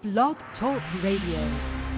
Blog Talk Radio.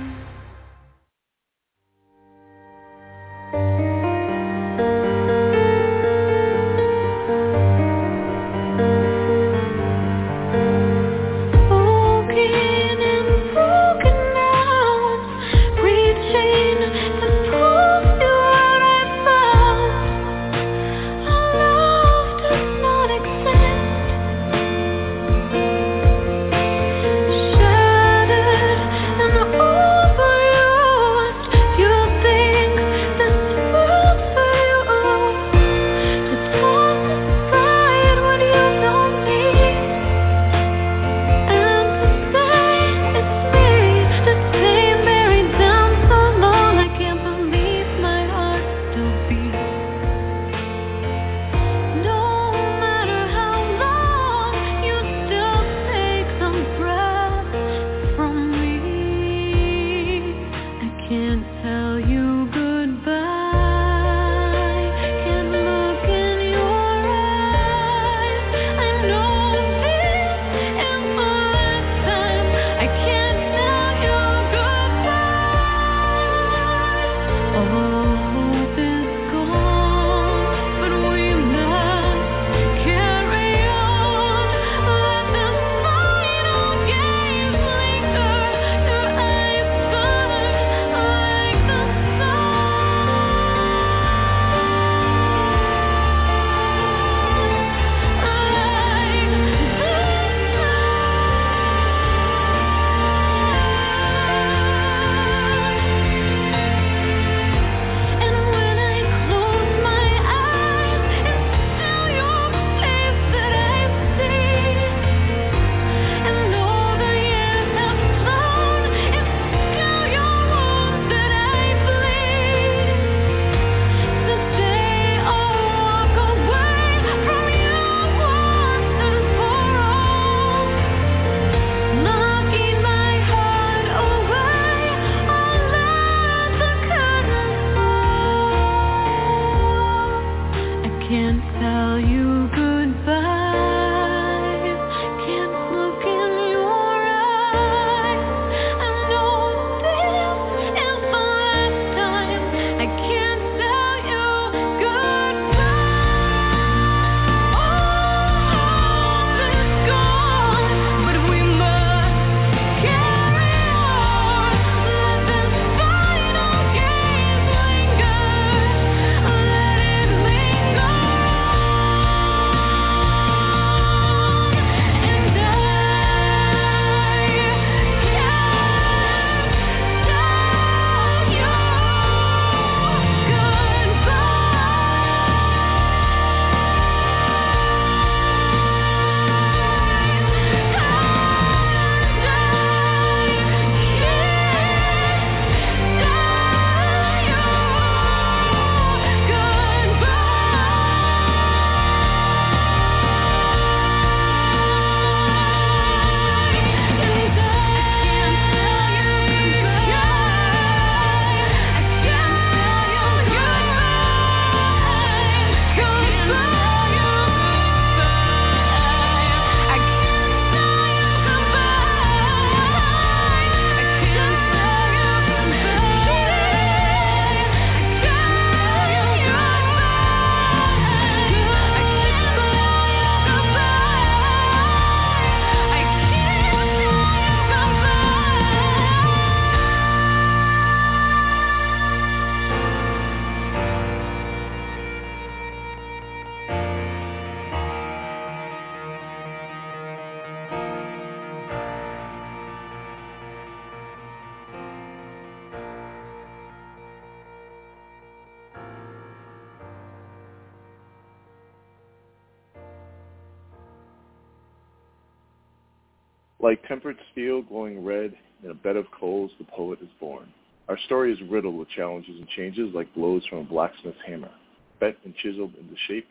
Like tempered steel glowing red in a bed of coals, the poet is born. Our story is riddled with challenges and changes like blows from a blacksmith's hammer, bent and chiseled into shape,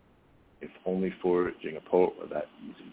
if only forging a poet were that easy.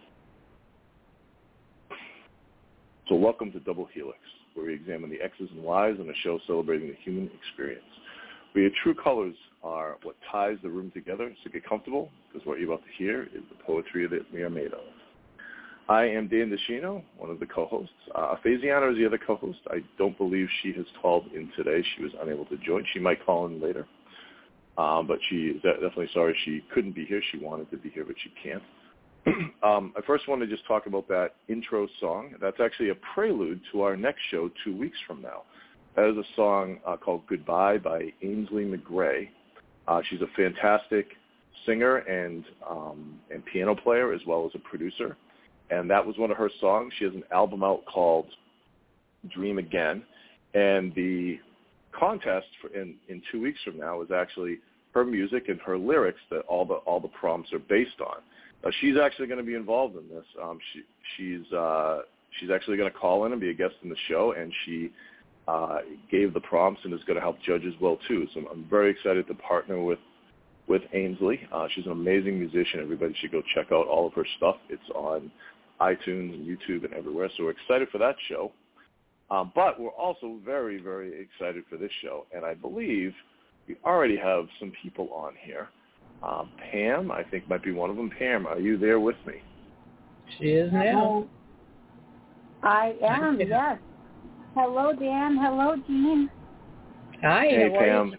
So welcome to Double Helix, where we examine the X's and Y's on a show celebrating the human experience. Where your true colors are what ties the room together, so get comfortable, because what you're about to hear is the poetry that we are made of. I am Dan DeShino, one of the co-hosts. Faziana is the other co-host. I don't believe she has called in today. She was unable to join. She might call in later. But she is definitely sorry she couldn't be here. She wanted to be here, but she can't. I first want to just talk about that intro song. That's actually a prelude to our next show 2 weeks from now. That is a song called Goodbye by Ainsley McGray. She's a fantastic singer and piano player as well as a producer. And that was one of her songs. She has an album out called Dream Again. And the contest in 2 weeks from now is actually her music and her lyrics that all the prompts are based on. She's actually going to be involved in this. She's actually going to call in and be a guest in the show, and she gave the prompts and is going to help judge as well too. So I'm very excited to partner with Ainsley. She's an amazing musician. Everybody should go check out all of her stuff. It's on iTunes and YouTube and everywhere. So we're excited for that show. But we're also very, very excited for this show. And I believe we already have some people on here. Pam, I think, might be one of them. Pam, are you there with me? She is now. I am, yes. Hello, Dan. Hello, Jean. Hi, hey, Pam.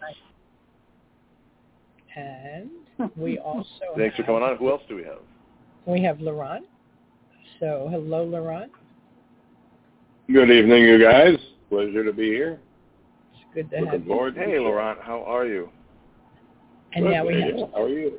And we also Thanks for coming on. Who else do we have? We have Laurent. So, hello, Laurent. Good evening, you guys. Pleasure to be here. It's good to have you. Hey, Laurent. How are you? And good, now we have. How are you?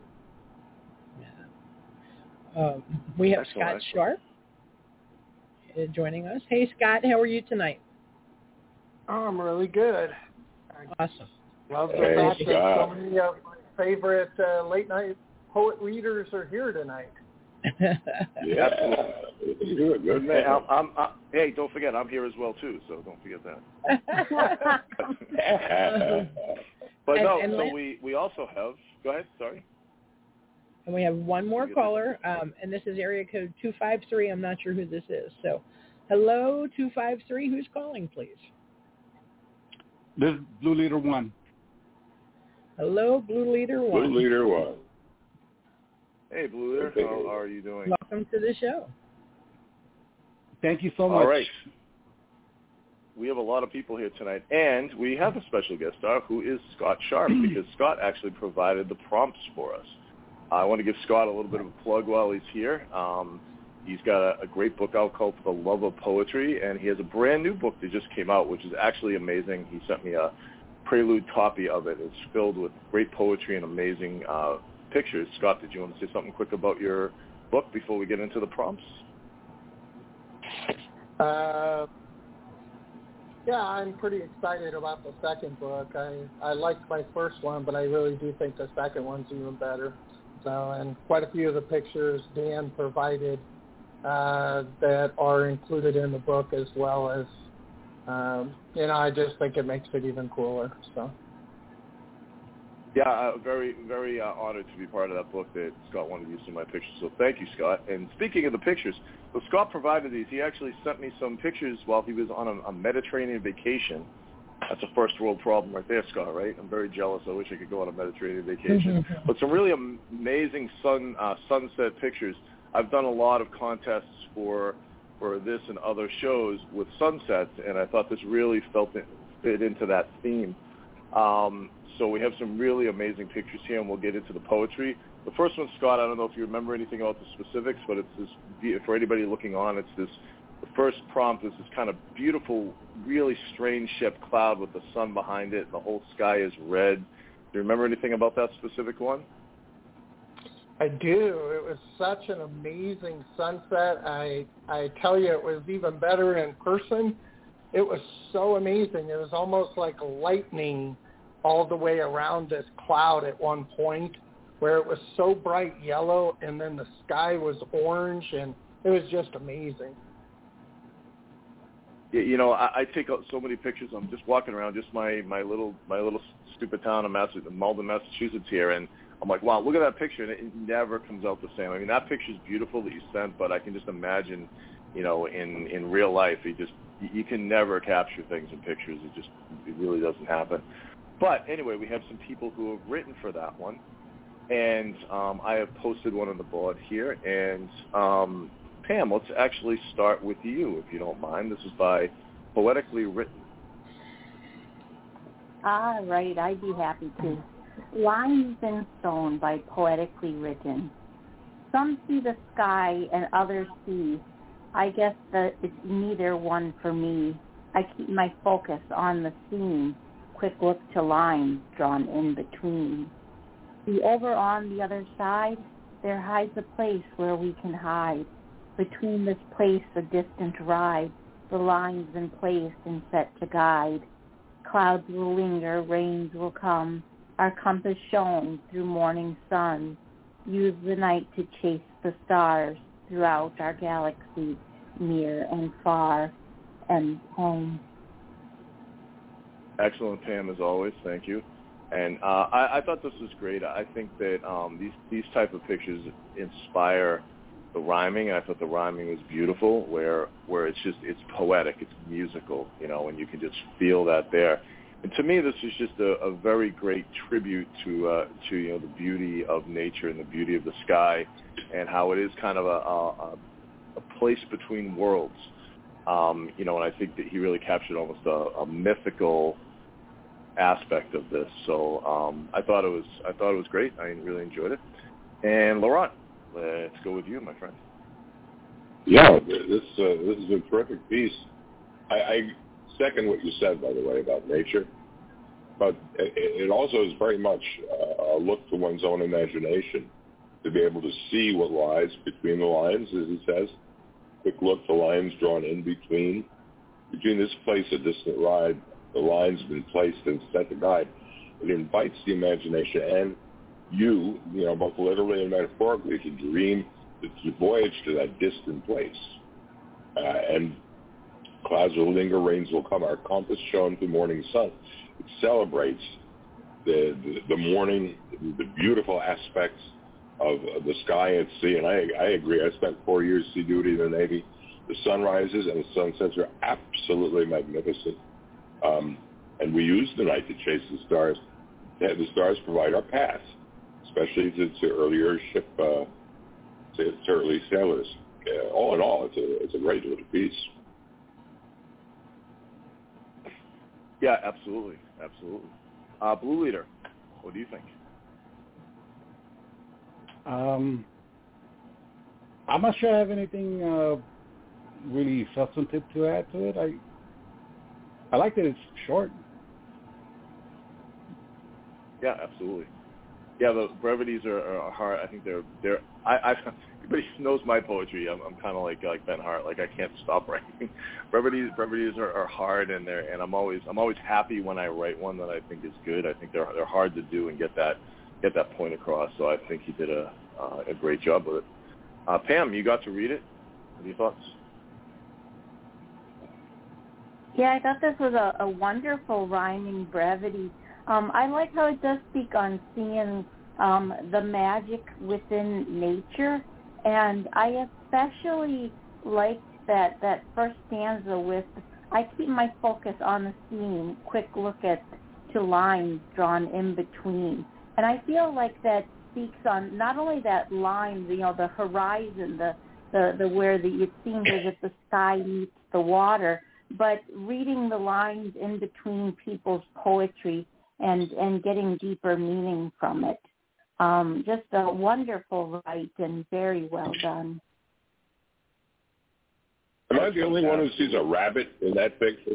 We have Excellent. Scott Sharp joining us. Hey, Scott. How are you tonight? Oh, I'm really good. Awesome. Love the Hey, fact that Scott. so many of my favorite late-night poet readers are here tonight. Yeah, you're a good man. Hey, don't forget, I'm here as well too, so don't forget that. But so we also have, go ahead, sorry. And we have one more caller, and this is area code 253. I'm not sure who this is. So, hello, 253. Who's calling, please? This is Blue Leader 1. Hello, Blue Leader 1. Blue Leader 1. Hey, Blue Leader, how are you doing? Welcome to the show. Thank you so much. All right. We have a lot of people here tonight, and we have a special guest star who is Scott Sharp, because Scott actually provided the prompts for us. I want to give Scott a little bit of a plug while he's here. He's got a great book out called For the Love of Poetry, and he has a brand new book that just came out, which is actually amazing. He sent me a prelude copy of it. It's filled with great poetry and amazing pictures. Scott, did you want to say something quick about your book before we get into the prompts? Yeah, I'm pretty excited about the second book. I liked my first one, but I really do think the second one's even better. So, and quite a few of the pictures Dan provided that are included in the book, as well as, I just think it makes it even cooler. So. Yeah, very, very honored to be part of that book that Scott wanted to use some of my pictures. So thank you, Scott. And speaking of the pictures, well, Scott provided these. He actually sent me some pictures while he was on a Mediterranean vacation. That's a first world problem right there, Scott, right? I'm very jealous. I wish I could go on a Mediterranean vacation. But some really amazing sunset pictures. I've done a lot of contests for this and other shows with sunsets, and I thought this really fit into that theme. So we have some really amazing pictures here, and we'll get into the poetry. The first one, Scott, I don't know if you remember anything about the specifics, but it's this, for anybody looking on, it's this, the first prompt is this kind of beautiful, really strange shaped cloud with the sun behind it, and the whole sky is red. Do you remember anything about that specific one? I do. It was such an amazing sunset. I tell you, it was even better in person. It was so amazing. It was almost like lightning all the way around this cloud at one point, where it was so bright yellow, and then the sky was orange, and it was just amazing. You know, I take out so many pictures. I'm just walking around just my little stupid town of Malden, Massachusetts here, and I'm like, wow, look at that picture, and it never comes out the same. I mean, that picture's beautiful that you sent, but I can just imagine, in real life, you can never capture things in pictures. It really doesn't happen. But anyway, we have some people who have written for that one, and I have posted one on the board here, and Pam, let's actually start with you, if you don't mind. This is by Poetically Written. All right, I'd be happy to. Lines in Stone by Poetically Written. Some see the sky and others see. I guess that it's neither one for me. I keep my focus on the scene. Quick look to lines drawn in between. See, over on the other side, there hides a place where we can hide. Between this place, a distant ride. The lines in place and set to guide. Clouds will linger, rains will come. Our compass shone through morning sun. Use the night to chase the stars throughout our galaxy, near and far and home. Excellent, Pam, as always. Thank you. And I thought this was great. I think that these type of pictures inspire the rhyming. I thought the rhyming was beautiful, where it's poetic, it's musical, and you can just feel that there. And to me, this is just a very great tribute to the beauty of nature and the beauty of the sky, and how it is kind of a place between worlds. And I think that he really captured almost a mythical aspect of this. So I thought it was great. I really enjoyed it. And Laurent, let's go with you, my friend. Yeah, this is a terrific piece. I second what you said, by the way, about nature, but it also is very much a look to one's own imagination, to be able to see what lies between the lines, as he says. Quick look to lines drawn in between. Between this place, a distant ride, the lines have been placed and set to guide. It invites the imagination and you, both literally and metaphorically, to dream, to voyage to that distant place. And clouds will linger, rains will come. Our compass shone through morning sun. It celebrates the morning, the beautiful aspects of the sky at sea. And I agree. I spent 4 years sea duty in the Navy. The sunrises and the sunsets are absolutely magnificent. And we use the night to chase the stars. The stars provide our path, especially to earlier ship, to early sailors. All in all, it's a great little piece. Yeah, absolutely. Blue Leader, what do you think? I'm not sure I have anything really substantive to add to it. I like that it's short. Yeah, absolutely. Yeah, the brevities are hard. I think they're. Everybody knows my poetry. I'm kind of like Ben Hart. Like I can't stop writing. brevities are hard, and I'm always happy when I write one that I think is good. I think they're hard to do and get that point across. So I think he did a great job with it. Pam, you got to read it. Any thoughts? Yeah, I thought this was a wonderful rhyming brevity. I like how it does speak on seeing the magic within nature, and I especially liked that first stanza with, I keep my focus on the scene, quick look to lines drawn in between. And I feel like that speaks on not only that line, the horizon, the where it seems as if the sky meets the water, but reading the lines in between people's poetry and getting deeper meaning from it. Just a wonderful write and very well done. Am I the only one who sees a rabbit in that picture?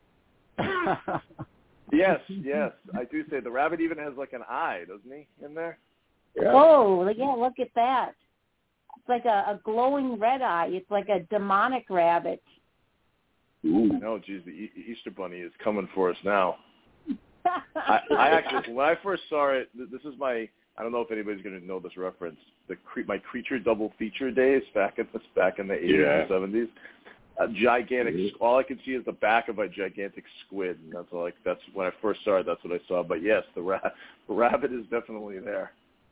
Yes, I do say the rabbit even has like an eye, doesn't he, in there? Yeah. Oh, yeah, look at that. It's like a glowing red eye. It's like a demonic rabbit. Ooh. No, geez, the Easter Bunny is coming for us now. I actually, when I first saw it, this is I don't know if anybody's going to know this reference. My Creature double feature days back in the 80s and 70s. A gigantic. Mm-hmm. All I could see is the back of a gigantic squid, and that's when I first saw it. That's what I saw. But yes, the rabbit is definitely there.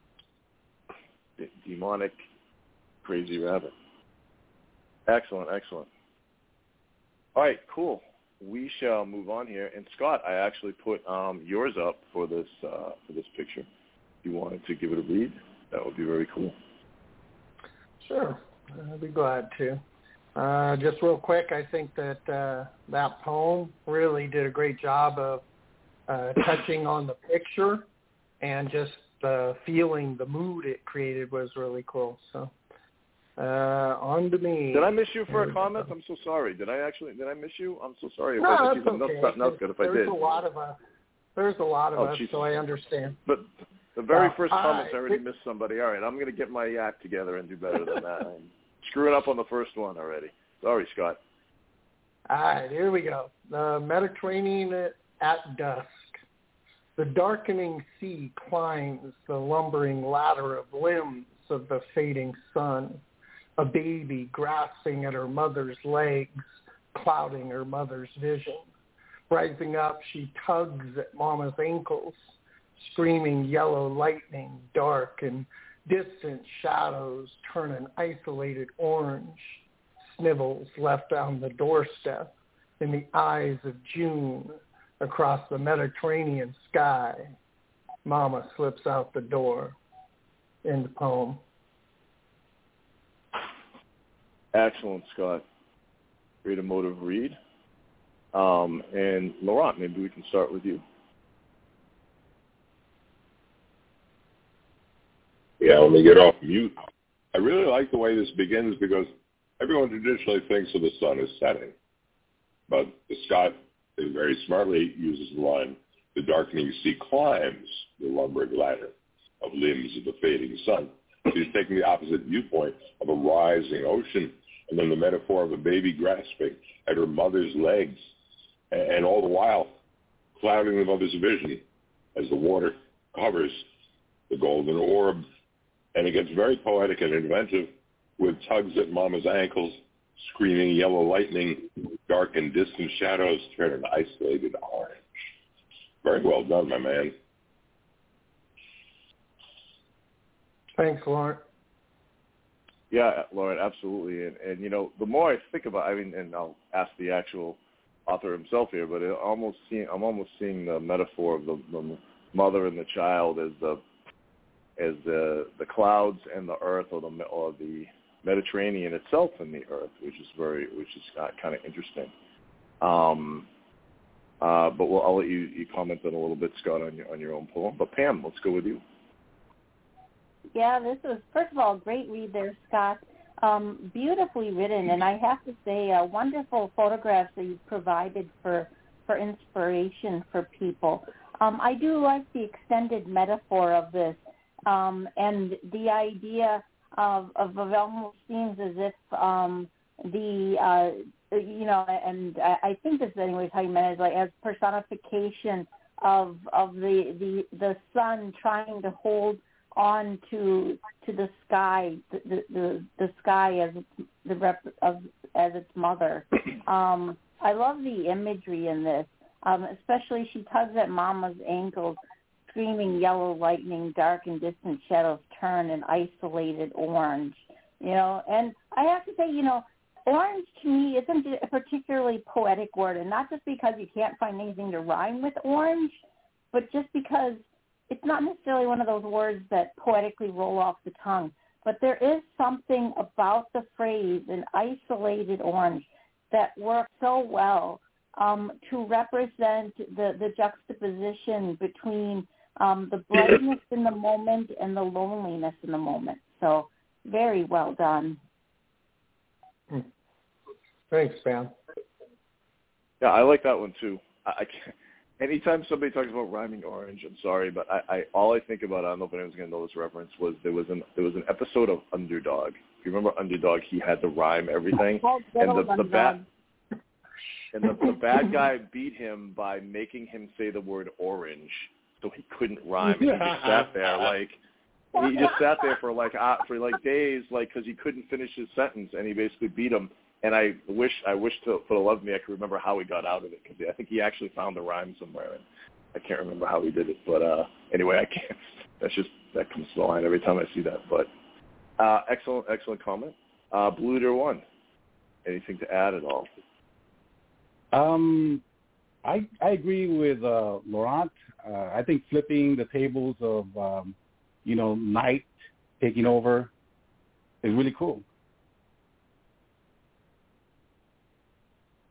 Demonic, crazy rabbit. Excellent. All right, cool. We shall move on here. And Scott, I actually put yours up for this picture. If you wanted to give it a read, that would be very cool. Sure. I'd be glad to. Just real quick, I think that that poem really did a great job of touching on the picture and just feeling the mood it created was really cool. So on to me. Did I miss you for a comment? I'm so sorry. Did I miss you? I'm so sorry. No, that's okay. Something else good if I did. There's a lot of us, Jesus. so I understand. But the very first comments, I already missed somebody. All right, I'm going to get my act together and do better than that. I'm screwing up on the first one already. Sorry, Scott. All right, here we go. The Mediterranean at dusk. The darkening sea climbs the lumbering ladder of limbs of the fading sun. A baby grasping at her mother's legs, clouding her mother's vision. Rising up, she tugs at Mama's ankles, screaming yellow lightning, dark and distant shadows turn an isolated orange. Snivels left on the doorstep in the eyes of June across the Mediterranean sky. Mama slips out the door. End the poem. Excellent, Scott. Great emotive read. And Laurent, maybe we can start with you. Yeah, let me get off mute. I really like the way this begins because everyone traditionally thinks of the sun as setting. But Scott very smartly uses the line, the darkening sea climbs the lumbering ladder of limbs of the fading sun. She's taking the opposite viewpoint of a rising ocean and then the metaphor of a baby grasping at her mother's legs, and all the while clouding the mother's vision as the water covers the golden orb. And it gets very poetic and inventive with tugs at Mama's ankles, screaming yellow lightning, dark and distant shadows turn an isolated orange. Very well done, my man. Thanks, Laurent. Yeah, Lauren, absolutely. And you know, the more I think about, and I'll ask the actual author himself here, but I'm almost seeing the metaphor of the mother and the child as the clouds and the earth, or the Mediterranean itself and the earth, which is kind of interesting. But I'll let you comment on a little bit, Scott, on your own poem. But Pam, let's go with you. Yeah, this was, first of all, great read there, Scott. Beautifully written, and I have to say, wonderful photographs that you've provided for inspiration for people. I do like the extended metaphor of this, and the idea of it almost seems as if and I think this is anyways how you meant it, like as personification of the sun trying to hold on to the sky, the sky as its mother. I love the imagery in this, especially she tugs at Mama's ankles, screaming yellow lightning, dark and distant shadows turn an isolated orange. And I have to say, orange to me isn't a particularly poetic word, and not just because you can't find anything to rhyme with orange, but just because it's not necessarily one of those words that poetically roll off the tongue. But there is something about the phrase an isolated orange that works so well to represent the juxtaposition between the brightness in the moment and the loneliness in the moment. So very well done. Thanks, Pam. Yeah, I like that one too. I can't. Anytime somebody talks about rhyming orange, I'm sorry, but all I think about, I don't know if anyone's going to know this reference, was there was an episode of Underdog. If you remember Underdog, he had to rhyme everything, and the bad guy beat him by making him say the word orange, so he couldn't rhyme. And he just sat there for days, because he couldn't finish his sentence, and he basically beat him. And I wish for the love of me I could remember how he got out of it, because I think he actually found the rhyme somewhere, and I can't remember how he did it. But anyway, I can't. That comes to the line every time I see that. But excellent comment. Blue Leader 1, anything to add at all? I agree with Laurent. I think flipping the tables of night taking over is really cool.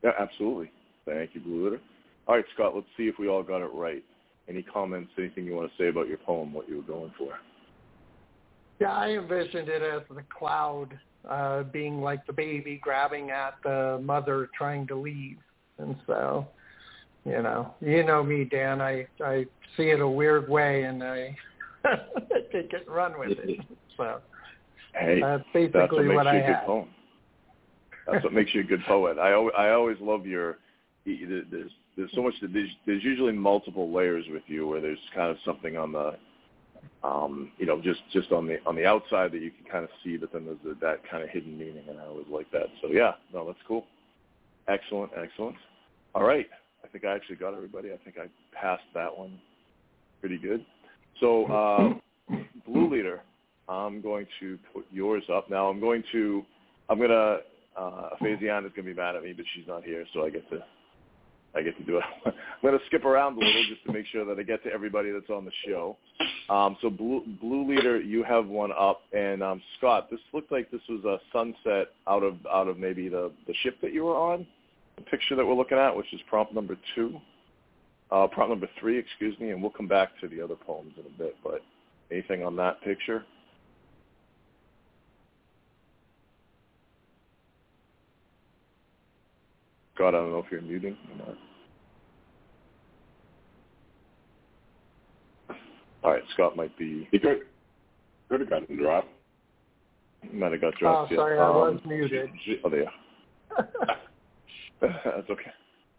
Yeah, absolutely. Thank you, Blue Leader. All right, Scott, let's see if we all got it right. Any comments, anything you want to say about your poem, what you were going for? Yeah, I envisioned it as the cloud being like the baby grabbing at the mother trying to leave. And so, you know me, Dan, I see it a weird way, and I take it and run with it. So hey, that's basically what I had. Poem. That's what makes you a good poet. I always love your. There's so much. There's usually multiple layers with you, where there's kind of something on the, just on the outside that you can kind of see, but then there's that kind of hidden meaning, and I always like that. So yeah, no, that's cool. Excellent. All right, I think I actually got everybody. I think I passed that one pretty good. So Blue Leader, I'm going to put yours up now. Fazian is going to be mad at me, but she's not here, so I get to do it. I'm going to skip around a little just to make sure that I get to everybody that's on the show. So Blue Leader, you have one up, and Scott, this looked like this was a sunset out of maybe the ship that you were on. The picture that we're looking at, which is prompt number 3, excuse me, and we'll come back to the other poems in a bit. But anything on that picture? Scott, I don't know if you're muting or not. All right, Scott might be. He could have gotten dropped. He might have got dropped. Oh, sorry, I was muted. Oh, there. That's okay.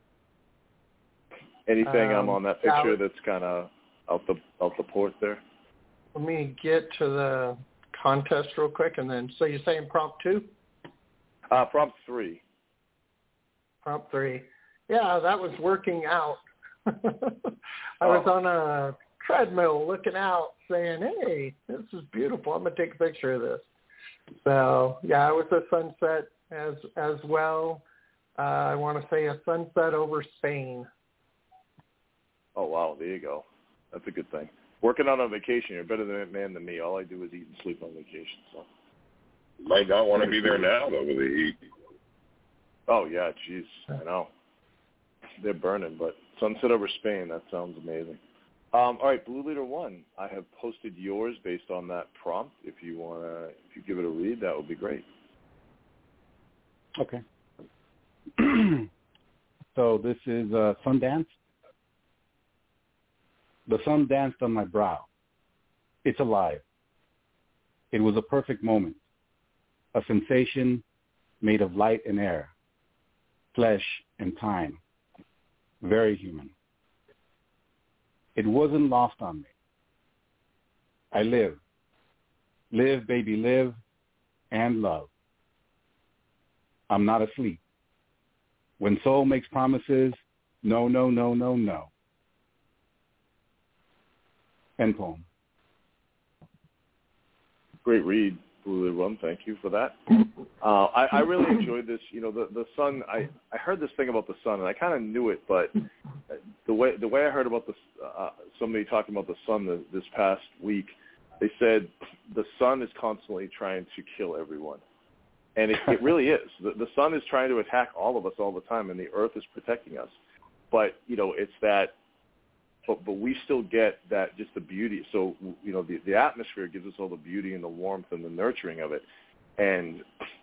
Anything on that picture that's kind of out the port there? Let me get to the contest real quick, and then, so you're saying prompt 2? Prompt 3. Prompt 3. Yeah, that was working out. I was on a treadmill looking out saying, hey, this is beautiful. I'm going to take a picture of this. So, yeah, it was a sunset as well. I want to say a sunset over Spain. Oh, wow. There you go. That's a good thing. Working on a vacation, you're a better man than me. All I do is eat and sleep on vacation. So might not want to be there now, though, with the heat. Oh, yeah, jeez. I know. They're burning, but sunset over Spain, that sounds amazing. All right, Blue Leader 1, I have posted yours based on that prompt. If you give it a read, that would be great. Okay. So this is Sundance. The sun danced on my brow. It's alive. It was a perfect moment, a sensation made of light and air, flesh and time, very human. It wasn't lost on me. I live. Live, baby, live, and love. I'm not asleep. When soul makes promises, no, no, no, no, no. End poem. Great read, Blue Leader 1. Thank you for that. I really enjoyed this. The sun. I heard this thing about the sun, and I kind of knew it, but the way I heard about somebody talking about the sun this past week, they said the sun is constantly trying to kill everyone, and it really is. The sun is trying to attack all of us all the time, and the earth is protecting us. But it's that. But we still get that, just the beauty. So, the atmosphere gives us all the beauty and the warmth and the nurturing of it. And,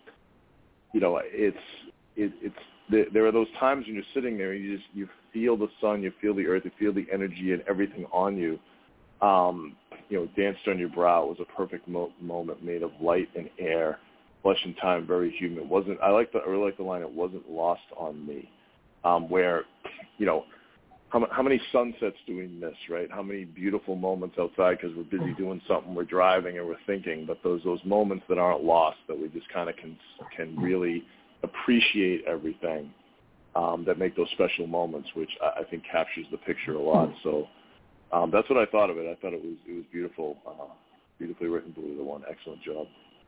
there are those times when you're sitting there and you feel the sun, you feel the earth, you feel the energy and everything on you. Danced on your brow. It was a perfect moment made of light and air, flesh and time, very human. I really like the line, it wasn't lost on me, where, how many sunsets do we miss, right? How many beautiful moments outside because we're busy doing something, we're driving and we're thinking, but those moments that aren't lost, that we just kind of can really appreciate everything, that make those special moments, which I think captures the picture a lot. So that's what I thought of it. I thought it was beautiful, beautifully written, Blue Leader 1. Excellent job.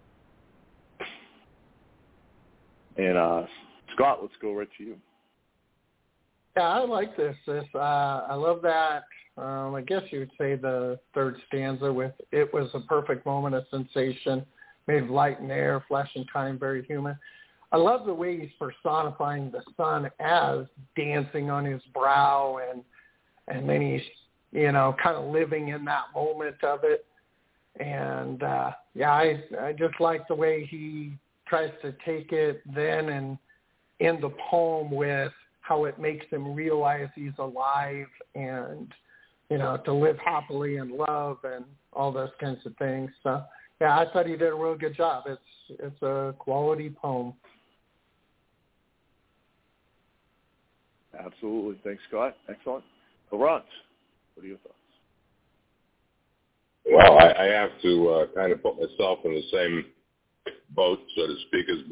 And Scott, let's go right to you. Yeah, I like this. I love that. I guess you would say the third stanza with it was a perfect moment, a sensation made of light and air, flesh and time, very human. I love the way he's personifying the sun as dancing on his brow, and then he's, you know, kind of living in that moment of it. And I just like the way he tries to take it then and end the poem with how it makes him realize he's alive and, you know, to live happily in love and all those kinds of things. So, yeah, I thought he did a real good job. It's a quality poem. Absolutely. Thanks, Scott. Excellent. Laurent, what are your thoughts? Well, I have to kind of put myself in the same boat, so to speak, as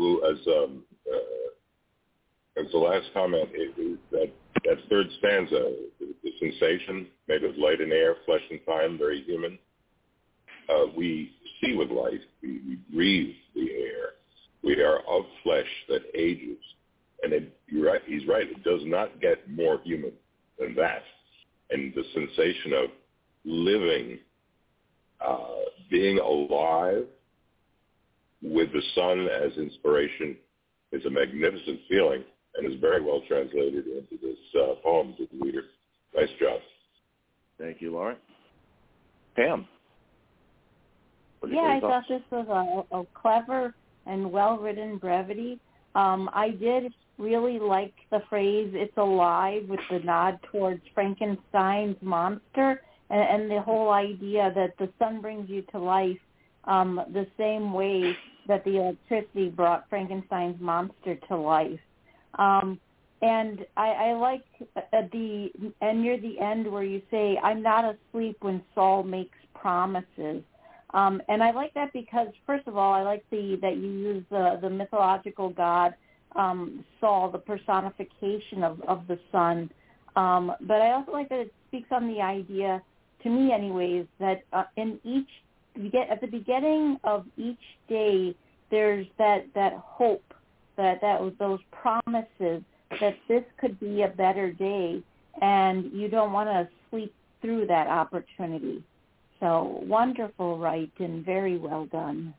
the last comment. That third stanza, the sensation made of light and air, flesh and time, very human. We see with light. We breathe the air. We are of flesh that ages. And he's right. It does not get more human than that. And the sensation of living, being alive with the sun as inspiration is a magnificent feeling and is very well translated into this poem to the reader. Nice job. Thank you, Lauren. Pam. Yeah, I thought this was a clever and well-written brevity. I did really like the phrase, it's alive, with the nod towards Frankenstein's monster, and the whole idea that the sun brings you to life the same way that the electricity brought Frankenstein's monster to life. And I like near the end where you say, I'm not asleep when Saul makes promises. And I like that because, first of all, I like that you use the mythological god Saul, the personification of the sun. But I also like that it speaks on the idea, to me anyways, that at the beginning of each day, there's that hope, that those promises that this could be a better day, and you don't want to sleep through that opportunity. So wonderful, right, and very well done.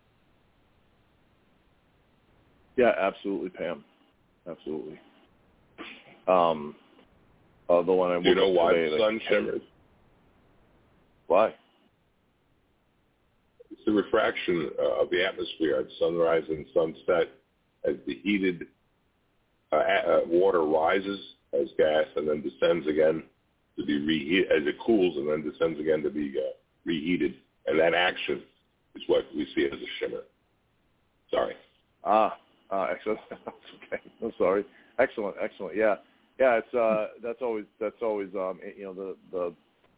Yeah, absolutely, Pam. Absolutely. The one I Do you know why today, the sun shimmers? Why? It's the refraction of the atmosphere at sunrise and sunset as the heated water rises as gas and then descends again to be reheated, as it cools and then descends again to be reheated. And that action is what we see as a shimmer. Sorry. Excellent. Okay. I'm sorry. Excellent. Yeah. It's that's always you know, the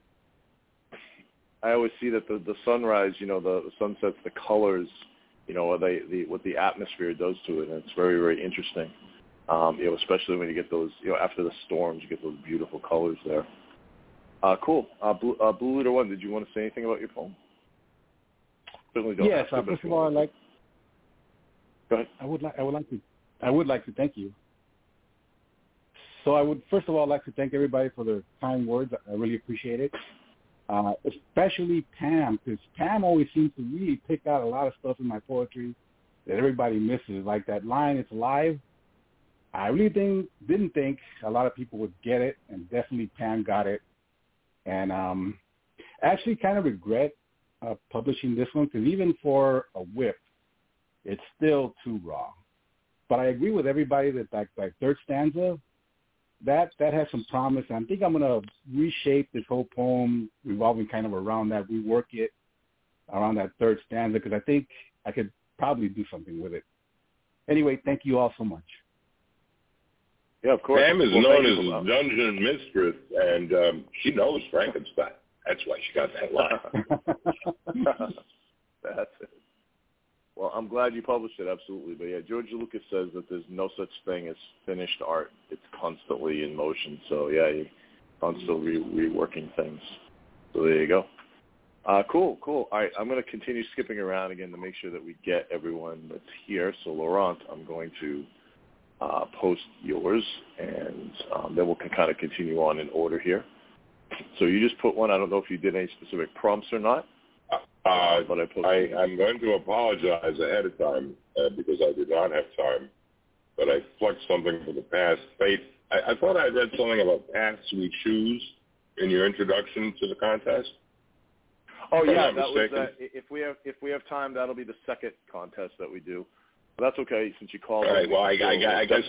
I always see that the sunrise, you know, the sunsets, the colors, you know, what the atmosphere does to it, and it's very, very interesting. You know, especially when you get those, you know, after the storms, you get those beautiful colors there. Cool. Blue Leader One, did you want to say anything about your poem? Certainly don't. Yes. First of all, Go ahead. I would like to thank you. So I would first of all like to thank everybody for their kind words. I really appreciate it. Especially Pam, because Pam always seems to really pick out a lot of stuff in my poetry that everybody misses. Like that line, "It's alive." I really didn't think a lot of people would get it, and definitely Pam got it. And I actually kind of regret publishing this one, because even for a whip, it's still too raw. But I agree with everybody that that third stanza, that has some promise. And I think I'm going to reshape this whole poem revolving kind of around that, rework it around that third stanza, because I think I could probably do something with it. Anyway, thank you all so much. Yeah, of course. Pam is known as a dungeon mistress, and she knows Frankenstein. That's why she got that line. That's it. Well, I'm glad you published it, absolutely. But yeah, George Lucas says that there's no such thing as finished art. It's constantly in motion. So yeah, you're constantly reworking things. So there you go. Cool. All right, I'm going to continue skipping around again to make sure that we get everyone that's here. So Laurent, I'm going to post yours, and then we'll kind of continue on in order here. So you just put one. I don't know if you did any specific prompts or not. But I'm going to apologize ahead of time because I did not have time, but I plucked something from the past. Faith, I thought I read something about paths we choose in your introduction to the contest. Oh yeah, that was if we have time, that'll be the second contest that we do. But that's okay since you called. All right. Well, I guess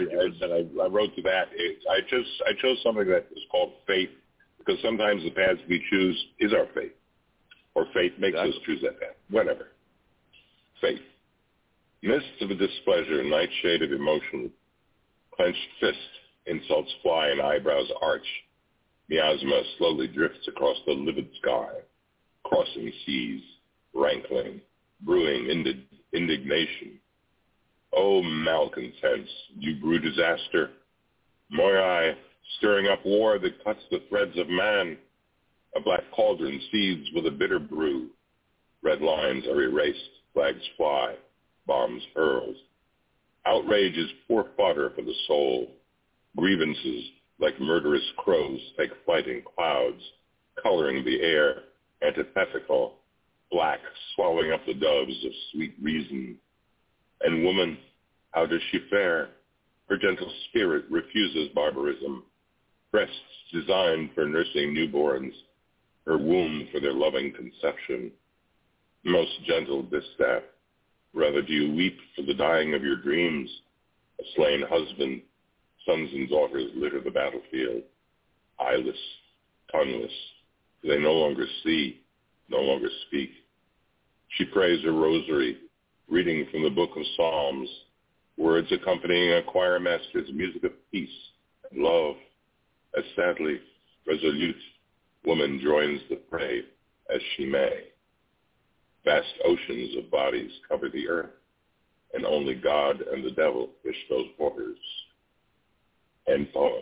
I wrote to that. I chose something that is called faith because sometimes the paths we choose is our fate, or fate makes us choose that path. Whatever. Faith. Mist of a displeasure, nightshade of emotion, clenched fist, insults fly and eyebrows arch. Miasma slowly drifts across the livid sky, crossing seas, rankling, brewing indignation. Oh, malcontents, you brew disaster. Moirai, stirring up war that cuts the threads of man. A black cauldron seethes with a bitter brew. Red lines are erased, flags fly, bombs hurled. Outrage is poor fodder for the soul. Grievances, like murderous crows, take flight in clouds, coloring the air, antithetical, black, swallowing up the doves of sweet reason. And woman, how does she fare? Her gentle spirit refuses barbarism. Breasts designed for nursing newborns, her womb for their loving conception. Most gentle distaff, rather do you weep for the dying of your dreams? A slain husband, sons and daughters litter the battlefield, eyeless, tongueless. They no longer see, no longer speak. She prays a rosary, reading from the book of Psalms, words accompanying a choir master's music of peace and love. As sadly, resolute, woman joins the fray as she may. Vast oceans of bodies cover the earth, and only God and the devil fish those waters. End poem.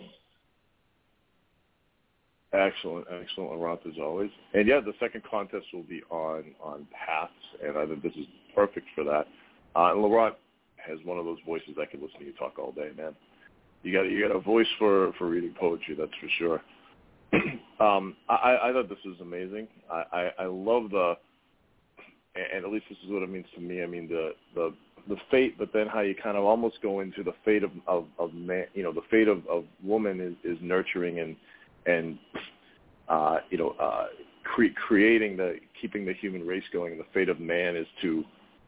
Excellent, Laurent, as always. And yeah, the second contest will be on paths, and I think this is perfect for that. And Laurent has one of those voices that can listen to you talk all day, man. You got a voice for reading poetry, that's for sure. I thought this was amazing. I love and at least this is what it means to me. I mean the fate, but then how you kind of almost go into the fate of man. You know, the fate of woman is nurturing and keeping the human race going, and the fate of man is to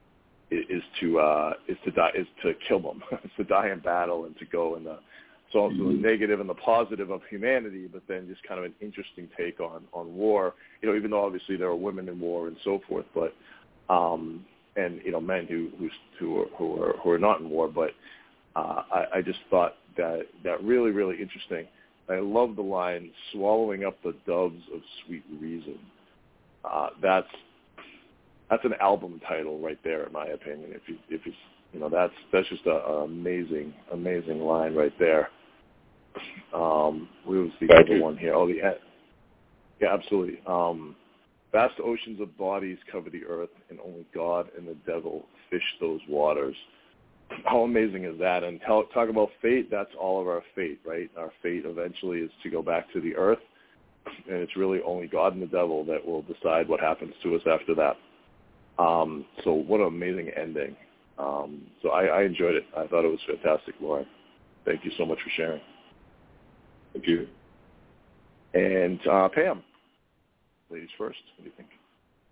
kill them, is to die in battle and to go in the. So also the negative and the positive of humanity, but then just kind of an interesting take on war. You know, even though obviously there are women in war and so forth, but and you know men who are not in war. But I just thought that really, really interesting. I love the line "swallowing up the doves of sweet reason." That's an album title right there, in my opinion. If it's you know that's just an amazing line right there. Where was the other one here? Oh, yeah, absolutely. Vast oceans of bodies cover the earth, and only God and the devil fish those waters. How amazing is that? And talk about fate. That's all of our fate, right? Our fate eventually is to go back to the earth, and it's really only God and the devil that will decide what happens to us after that. So what an amazing ending. So I enjoyed it. I thought it was fantastic, Lauren. Thank you so much for sharing. Thank you. And Pam, ladies first. What do you think?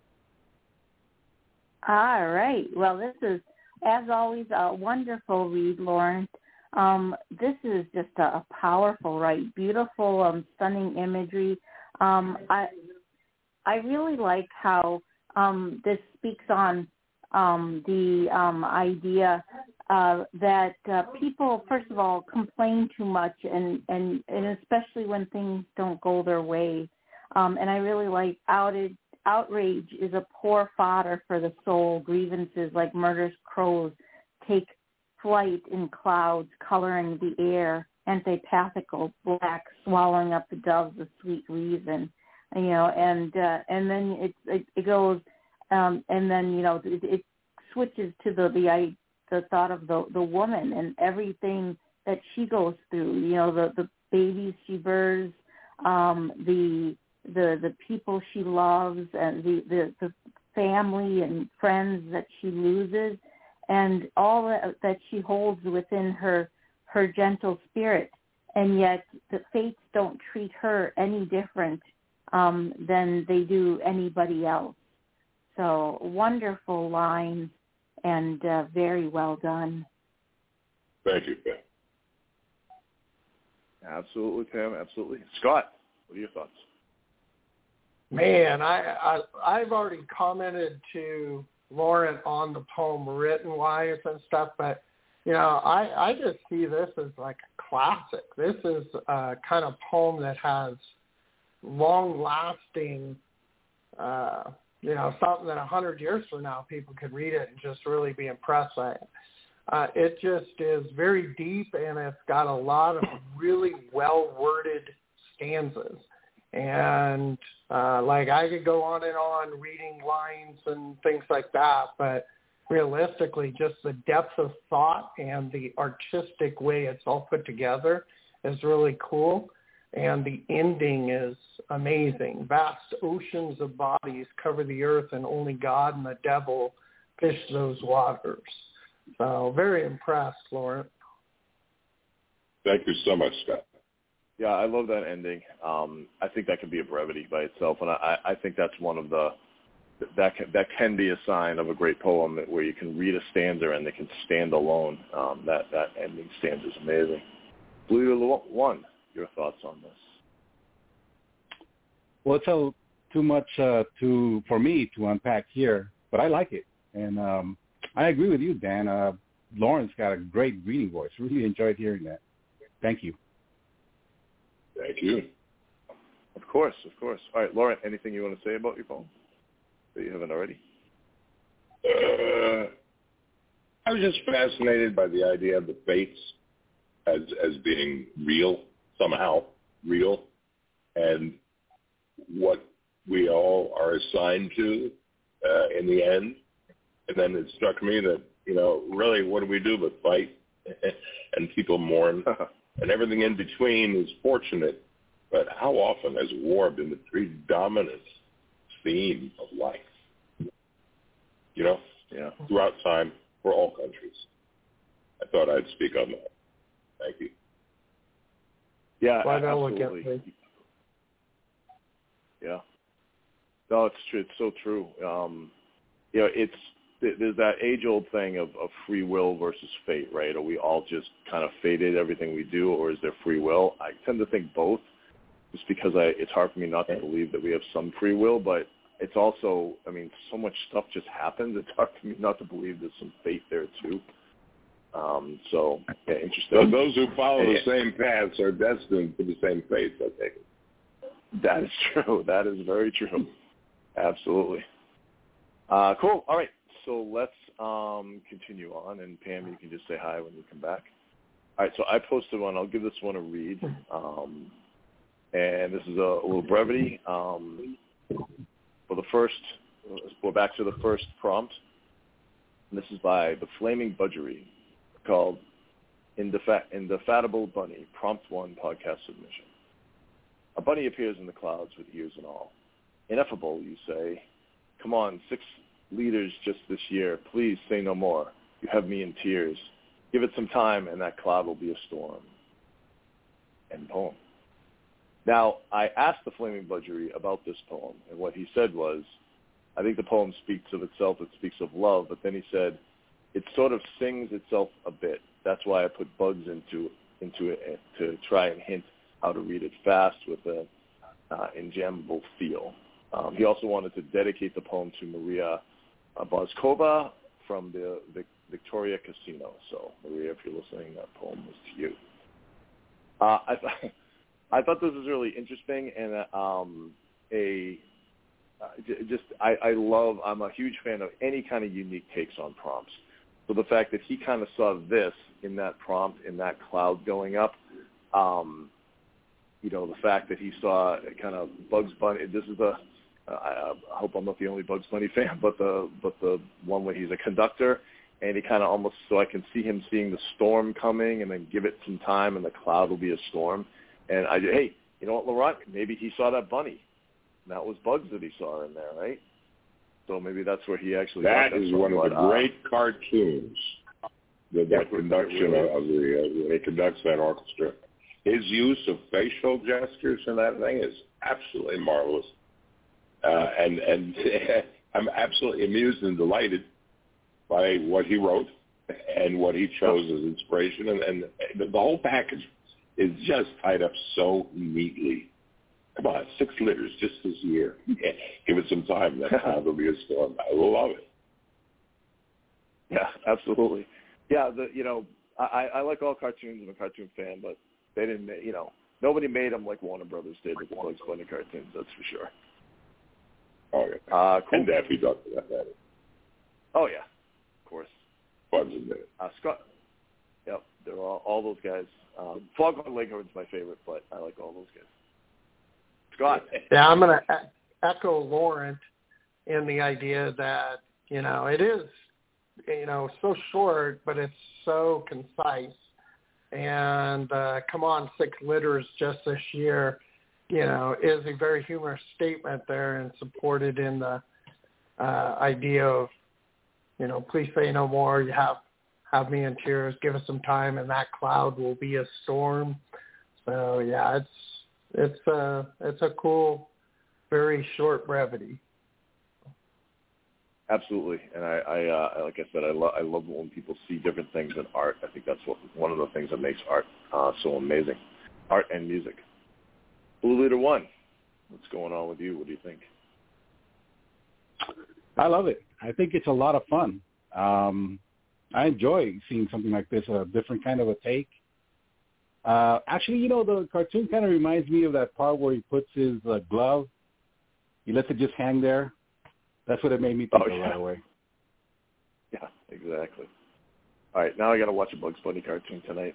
All right. Well, this is, as always, a wonderful read, Lauren. This is just a powerful, right? Beautiful, stunning imagery. I really like how this speaks on the idea that people, first of all, complain too much, and especially when things don't go their way. And I really like outrage is a poor fodder for the soul. Grievances like murderous crows take flight in clouds, coloring the air. Antithetical, black, swallowing up the doves of sweet reason. You know, and then it goes, and then you know it switches to the thought of the woman and everything that she goes through. You know, the babies she bears, the people she loves, and the family and friends that she loses, and all that she holds within her gentle spirit. And yet the fates don't treat her any different than they do anybody else. So wonderful line and very well done. Thank you, Pam. Absolutely, Pam. Absolutely. Scott, what are your thoughts? Man, I've already commented to Lauren on the poem written-wise and stuff, but, you know, I just see this as like a classic. This is a kind of poem that has long-lasting, you know, something that 100 years from now people could read it and just really be impressed by it. It just is very deep, and it's got a lot of really well-worded stanzas. And, like, I could go on and on reading lines and things like that, but realistically, just the depth of thought and the artistic way it's all put together is really cool. And the ending is amazing. Vast oceans of bodies cover the earth, and only God and the devil fish those waters. So very impressed, Lauren. Thank you so much, Scott. Yeah, I love that ending. I think that can be a brevity by itself, and I think that's one of the that can be a sign of a great poem where you can read a stanza and they can stand alone. That ending stanza is amazing. Blue One, your thoughts on this? Well, it's too much for me to unpack here, but I like it, and I agree with you, Dan. Lauren's got a great reading voice. Really enjoyed hearing that. Thank you. Thank you. Of course. All right, Lauren, anything you want to say about your poem that you haven't already? I was just fascinated by the idea of the fates as being real, somehow real, and what we all are assigned to in the end. And then it struck me that, you know, really what do we do but fight and people mourn and everything in between is fortunate. But how often has war been the predominant theme of life? You know, throughout time for all countries. I thought I'd speak on that. Thank you. Yeah, Quite absolutely. elegantly. Yeah. No, it's true. It's so true. You know, there's that age-old thing of free will versus fate, right? Are we all just kind of fated everything we do, or is there free will? I tend to think both, just because it's hard for me not to believe that we have some free will, but it's also, I mean, so much stuff just happens. It's hard for me not to believe there's some fate there too. So, yeah, interesting. So those who follow the same paths are destined for the same fate, I think. That is true. That is very true. Absolutely. Cool. All right. So let's continue on, and Pam, you can just say hi when you come back. All right. So I posted one. I'll give this one a read, and this is a little brevity. For the first, we're back to the first prompt. And this is by The Flaming Budgery, called Indefatigable Bunny, Prompt 1 podcast submission. A bunny appears in the clouds with ears and all. Ineffable, you say. Come on, 6 liters just this year. Please say no more. You have me in tears. Give it some time, and that cloud will be a storm. End poem. Now, I asked The Flaming Budgery about this poem, and what he said was, I think the poem speaks of itself, it speaks of love, but then he said, it sort of sings itself a bit. That's why I put bugs into it to try and hint how to read it fast with an enjambable feel. He also wanted to dedicate the poem to Maria Boskova from the Victoria Casino. So, Maria, if you're listening, that poem was to you. I thought this was really interesting, and I'm a huge fan of any kind of unique takes on prompts. So the fact that he kind of saw this in that prompt, in that cloud going up, you know, the fact that he saw kind of Bugs Bunny. This is I hope I'm not the only Bugs Bunny fan, but the one where he's a conductor, and he kind of almost, so I can see him seeing the storm coming, and then give it some time, and the cloud will be a storm. And hey, you know what, Laurent? Maybe he saw that bunny. And that was Bugs that he saw in there, right? So maybe that's where he actually. That is one of the great cartoons. The conduction of when he conducts that orchestra. His use of facial gestures and that thing is absolutely marvelous. And I'm absolutely amused and delighted by what he wrote and what he chose as inspiration. And the whole package is just tied up so neatly. Come on, 6 litters just this year. Give it some time. That time will be a storm. I love it. Yeah, absolutely. Yeah, I like all cartoons. I'm a cartoon fan, but they didn't, nobody made them like Warner Brothers did with the Bugs Bunny cartoons, that's for sure. Oh, yeah. Cool. And Daffy Duck, for that matter. Oh, yeah, of course. Bugs in there. Scott. Yep, they're all those guys. Foghorn Leghorn's my favorite, but I like all those guys. Scott. Yeah, I'm going to echo Laurent in the idea that, it is, so short, but it's so concise. And come on, 6 litters just this year, is a very humorous statement there and supported in the idea of, please say no more. You have me in tears. Give us some time, and that cloud will be a storm. So yeah, it's a cool, very short brevity. Absolutely, and I like I said, I love when people see different things in art. I think that's one of the things that makes art so amazing, art and music. Blue Leader 1, what's going on with you? What do you think? I love it. I think it's a lot of fun. I enjoy seeing something like this, a different kind of a take. Actually, the cartoon kind of reminds me of that part where he puts his glove. He lets it just hang there. That's what it made me think of right away. Yeah, exactly. All right, now I got to watch a Bugs Bunny cartoon tonight.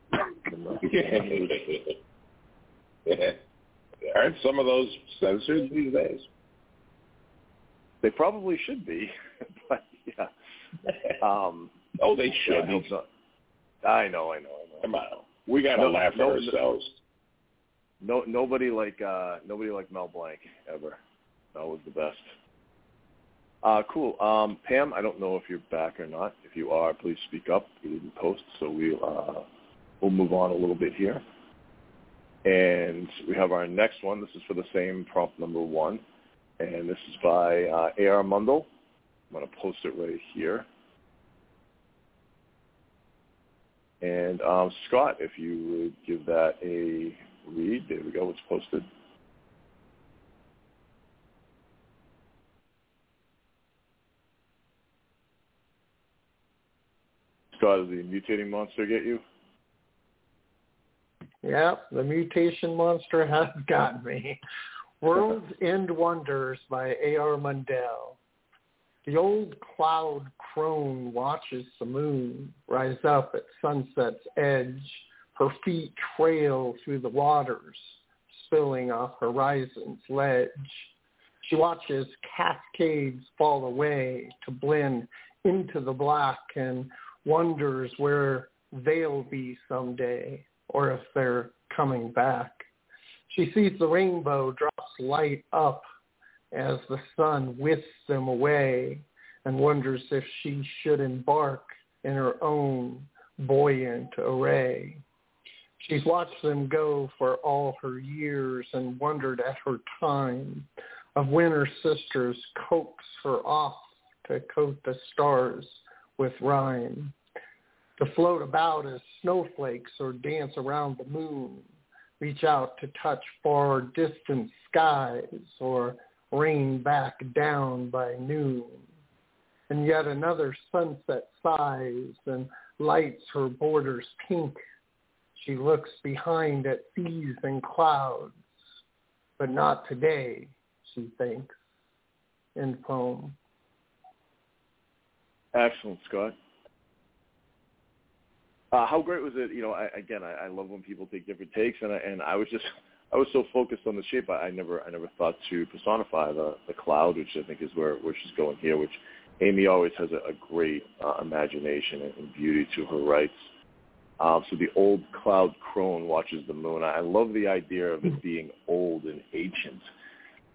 Aren't some of those censored these days? They probably should be, but yeah. They should. I know. Come on, we got to laugh at ourselves. Nobody like Mel Blanc ever. That was the best. Cool. Pam, I don't know if you're back or not. If you are, please speak up. You didn't post, so we'll move on a little bit here. And we have our next one. This is for the same prompt number 1, and this is by A.R. Mundell. I'm going to post it right here. And Scott, if you would give that a read. There we go. It's posted. Scott, does the mutating monster get you? Yeah, the mutation monster has got me. World's End Wonders by A.R. Mundell. The old cloud crone watches the moon rise up at sunset's edge. Her feet trail through the waters, spilling off horizon's ledge. She watches cascades fall away to blend into the black and wonders where they'll be someday, or if they're coming back. She sees the rainbow drops light up as the sun whisks them away and wonders if she should embark in her own buoyant array. She's watched them go for all her years and wondered at her time of when her sisters coax her off to coat the stars with rhyme, to float about as snowflakes or dance around the moon, reach out to touch far distant skies or rain back down by noon. And yet another sunset sighs and lights her borders pink. She looks behind at seas and clouds, but not today, she thinks. End poem. Excellent, Scott. How great was it? I love when people take different takes, and I was so focused on the shape. I never thought to personify the cloud, which I think is where she's going here. Which Amy always has a great imagination and beauty to her rights. So the old cloud crone watches the moon. I love the idea of it being old and ancient.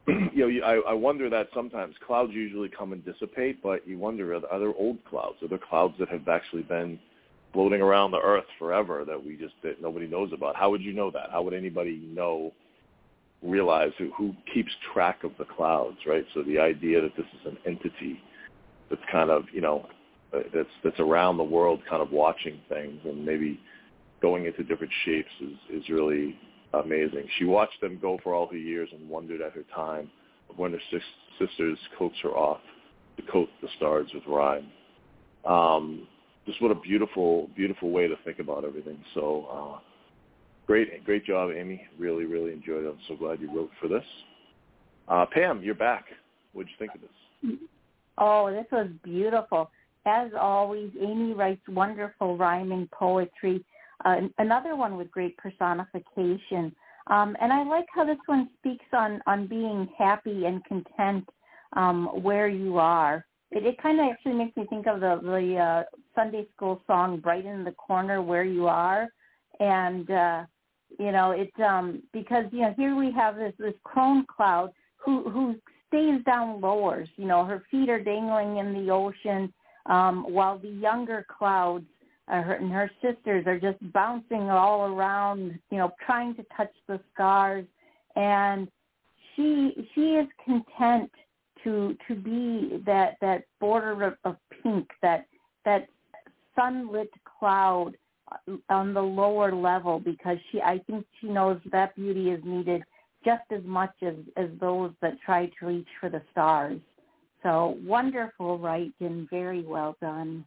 I wonder that sometimes clouds usually come and dissipate, but you wonder, are there old clouds? Are there clouds that have actually been floating around the Earth forever that nobody knows about? How would you know that? How would anybody realize who keeps track of the clouds, right? So the idea that this is an entity that's kind of, that's around the world kind of watching things and maybe going into different shapes is really amazing. She watched them go for all her years and wondered at her time of when her sisters coax her off to coat the stars with rhyme. Just what a beautiful, beautiful way to think about everything. So great job, Amy. Really, really enjoyed it. I'm so glad you wrote for this. Pam, you're back. What did you think of this? Oh, this was beautiful. As always, Amy writes wonderful rhyming poetry. Another one with great personification. And I like how this one speaks on being happy and content where you are. It kind of actually makes me think of the Sunday school song, Bright in the Corner Where You Are. And, because, here we have this crone cloud who stays down lower. Her feet are dangling in the ocean while the younger clouds and her sisters are just bouncing all around, trying to touch the stars. And she is content to be that border of pink, that sunlit cloud on the lower level, because I think she knows that beauty is needed just as much as those that try to reach for the stars. So wonderful writing, very well done.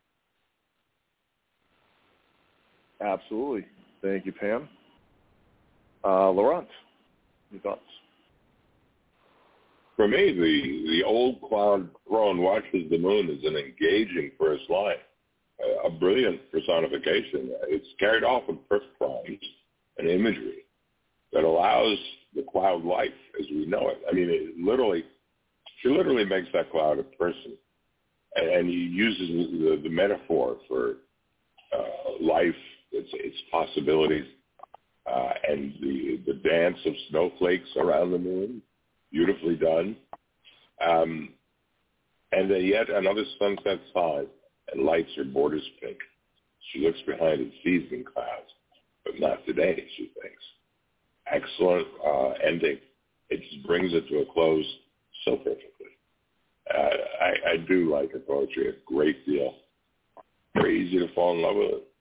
Absolutely. Thank you, Pam. Laurent, your thoughts? For me, the old cloud crone watches the moon is an engaging first line, a brilliant personification. It's carried off with perfect rhymes and imagery that allows the cloud life as we know it. I mean, she literally makes that cloud a person, and he uses the metaphor for life, its possibilities, and the dance of snowflakes around the moon, beautifully done. And then yet another sunset side and lights her borders pink. She looks behind and sees in clouds, but not today, she thinks. Excellent ending. It just brings it to a close so perfectly. I do like her poetry a great deal. Very easy to fall in love with it.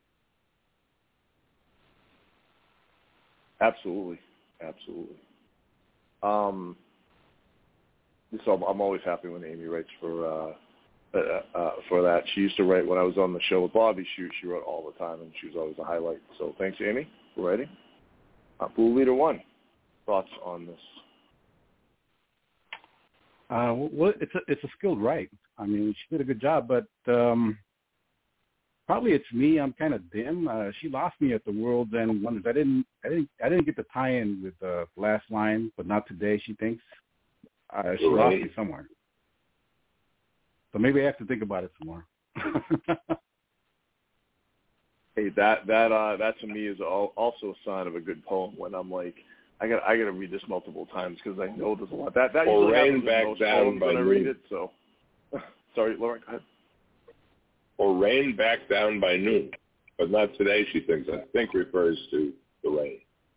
Absolutely. So I'm always happy when Amy writes for that. She used to write when I was on the show with Bobby. She wrote all the time, and she was always a highlight. So thanks, Amy, for writing. Blue Leader 1, thoughts on this? Well, it's a skilled write. I mean, she did a good job, but probably it's me. I'm kind of dim. She lost me at the World's End Wonders. I didn't get the tie-in with the last line, but not today. She thinks she lost me somewhere. So maybe I have to think about it some more. Hey, that to me is also a sign of a good poem. When I'm like, I got to read this multiple times because I know there's a lot. That usually happens in most poems when I read it. So, sorry, Lauren, go ahead. Or rain back down by noon, but not today. She thinks. I think refers to the rain.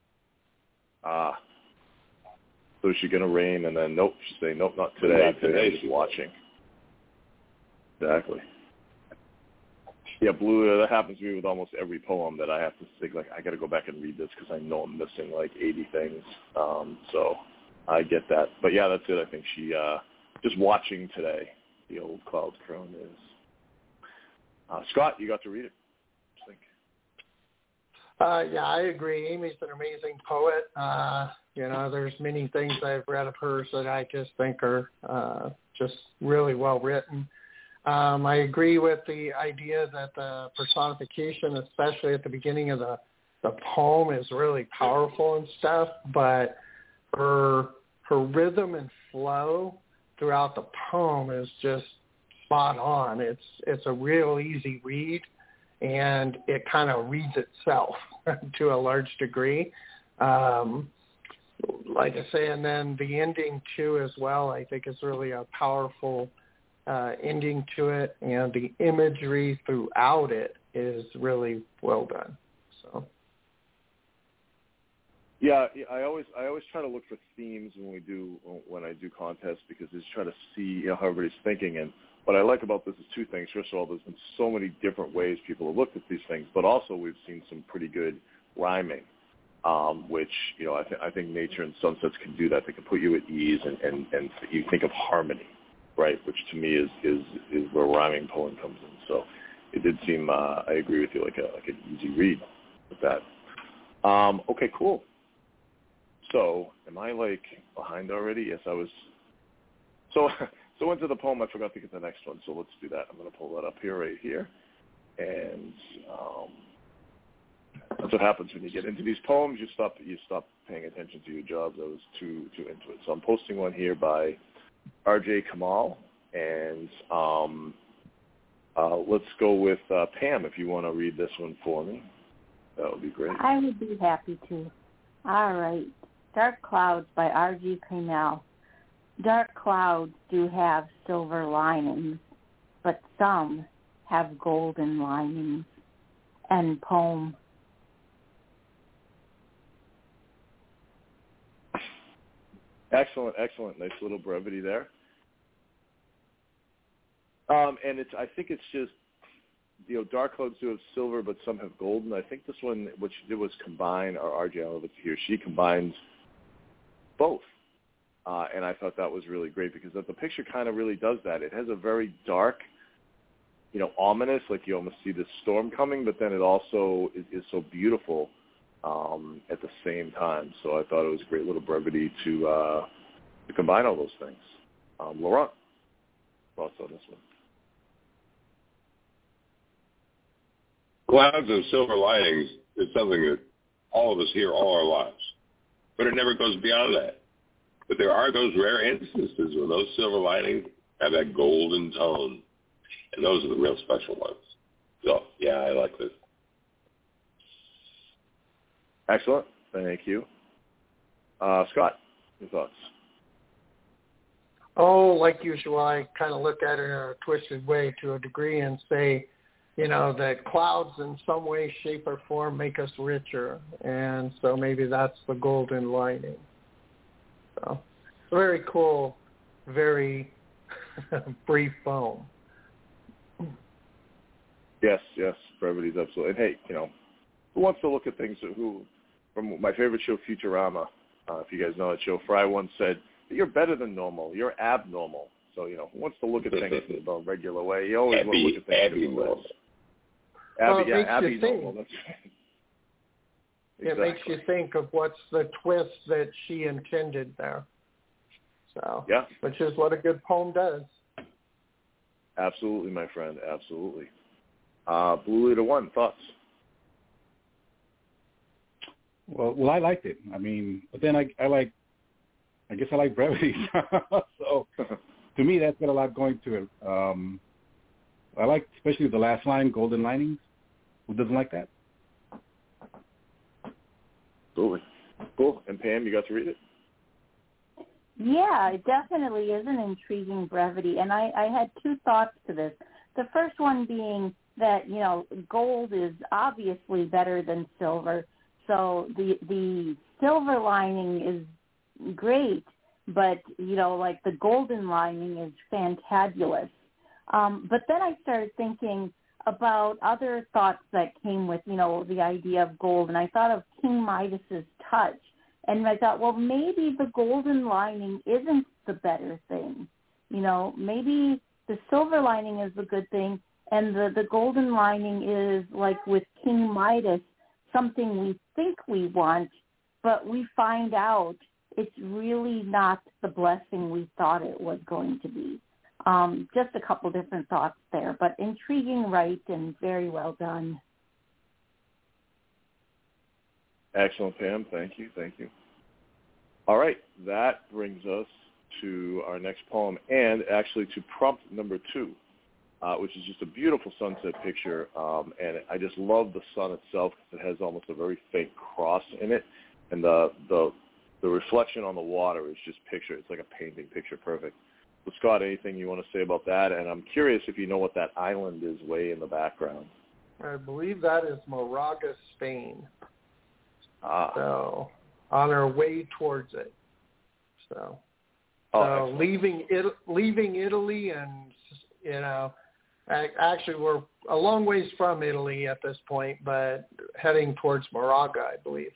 So is she gonna rain? And then nope, she's saying nope, not today. Not today. She's watching. Exactly. Yeah, Blue, that happens to me with almost every poem that I have to think, like, I got to go back and read this because I know I'm missing, like, 80 things. So I get that. But, yeah, that's it. I think she, just watching today, the old cloud crone is. Scott, you got to read it. What do you think? Yeah, I agree. Amy's an amazing poet. There's many things I've read of hers that I just think are just really well written. I agree with the idea that the personification, especially at the beginning of the poem, is really powerful and stuff, but her rhythm and flow throughout the poem is just spot on. It's a real easy read, and it kind of reads itself to a large degree. like I say, and then the ending too as well, I think is really a powerful ending to it, and the imagery throughout it is really well done. So. Yeah, I always try to look for themes when I do contests, because I just try to see how everybody's thinking. And what I like about this is two things. First of all, there's been so many different ways people have looked at these things, but also we've seen some pretty good rhyming, which I think nature and sunsets can do that. They can put you at ease, and you think of harmony, right? Which to me is where rhyming poem comes in. So it did seem I agree with you, like an easy read with that. Okay, cool. So, am I behind already? Yes, I was. So into the poem, I forgot to get the next one. So let's do that. I'm going to pull that up right here, and that's what happens when you get into these poems. You stop paying attention to your jobs. I was too into it. So I'm posting one here by R.J. Kamal, and let's go with Pam. If you want to read this one for me, that would be great. I would be happy to. All right. Dark Clouds by R.J. Kamal. Dark clouds do have silver linings, but some have golden linings. End poem. Excellent. Nice little brevity there. And I think it's just, dark clouds do have silver, but some have golden. I think this one, what she did was combine, or RJ, I don't know if it's here, she combined both. And I thought that was really great, because the picture kind of really does that. It has a very dark, ominous, like you almost see this storm coming, but then it also is so beautiful at the same time. So I thought it was a great little brevity to combine all those things. Laurent, thoughts on this one? Clouds and silver linings is something that all of us hear all our lives, but it never goes beyond that. But there are those rare instances where those silver linings have that golden tone, and those are the real special ones. So, yeah, I like this. Excellent. Thank you. Scott, your thoughts? Oh, like usual, I kind of look at it in a twisted way to a degree and say, that clouds in some way, shape, or form make us richer. And so maybe that's the golden lining. So very cool, very brief poem. Yes, brevity is absolutely. And hey, who wants to look at things from my favorite show, Futurama, if you guys know that show, Fry once said, you're better than normal, you're abnormal. So, who wants to look at things in a regular way? You always want to look at things abnormal. Abby normal. That's right. Exactly. It makes you think of what's the twist that she intended there. So, yeah. Which is what a good poem does. Absolutely, my friend. Absolutely. Blue Leader 1, thoughts? Well, I liked it. I mean, but then I guess I like brevity. So to me, that's got a lot going to it. I like especially the last line, golden linings. Who doesn't like that? Absolutely. Cool. And Pam, you got to read it? Yeah, it definitely is an intriguing brevity. And I had two thoughts to this. The first one being that, gold is obviously better than silver. So the silver lining is great, but, like the golden lining is fantabulous. But then I started thinking about other thoughts that came with, the idea of gold. And I thought of King Midas's touch. And I thought, well, maybe the golden lining isn't the better thing. Maybe the silver lining is the good thing, and the golden lining is, like with King Midas, something we think we want, but we find out it's really not the blessing we thought it was going to be. Just a couple different thoughts there, but intriguing, right, and very well done. Excellent, Pam. Thank you. All right, that brings us to our next poem, and actually to prompt number 2, which is just a beautiful sunset picture, and I just love the sun itself because it has almost a very faint cross in it, and the the reflection on the water is just it's like a painting, picture perfect. So Scott, anything you want to say about that? And I'm curious if you know what that island is way in the background. I believe that is Moraga, Spain. So on our way towards it. Leaving Italy, and actually we're a long ways from Italy at this point, but heading towards Moraga, I believe.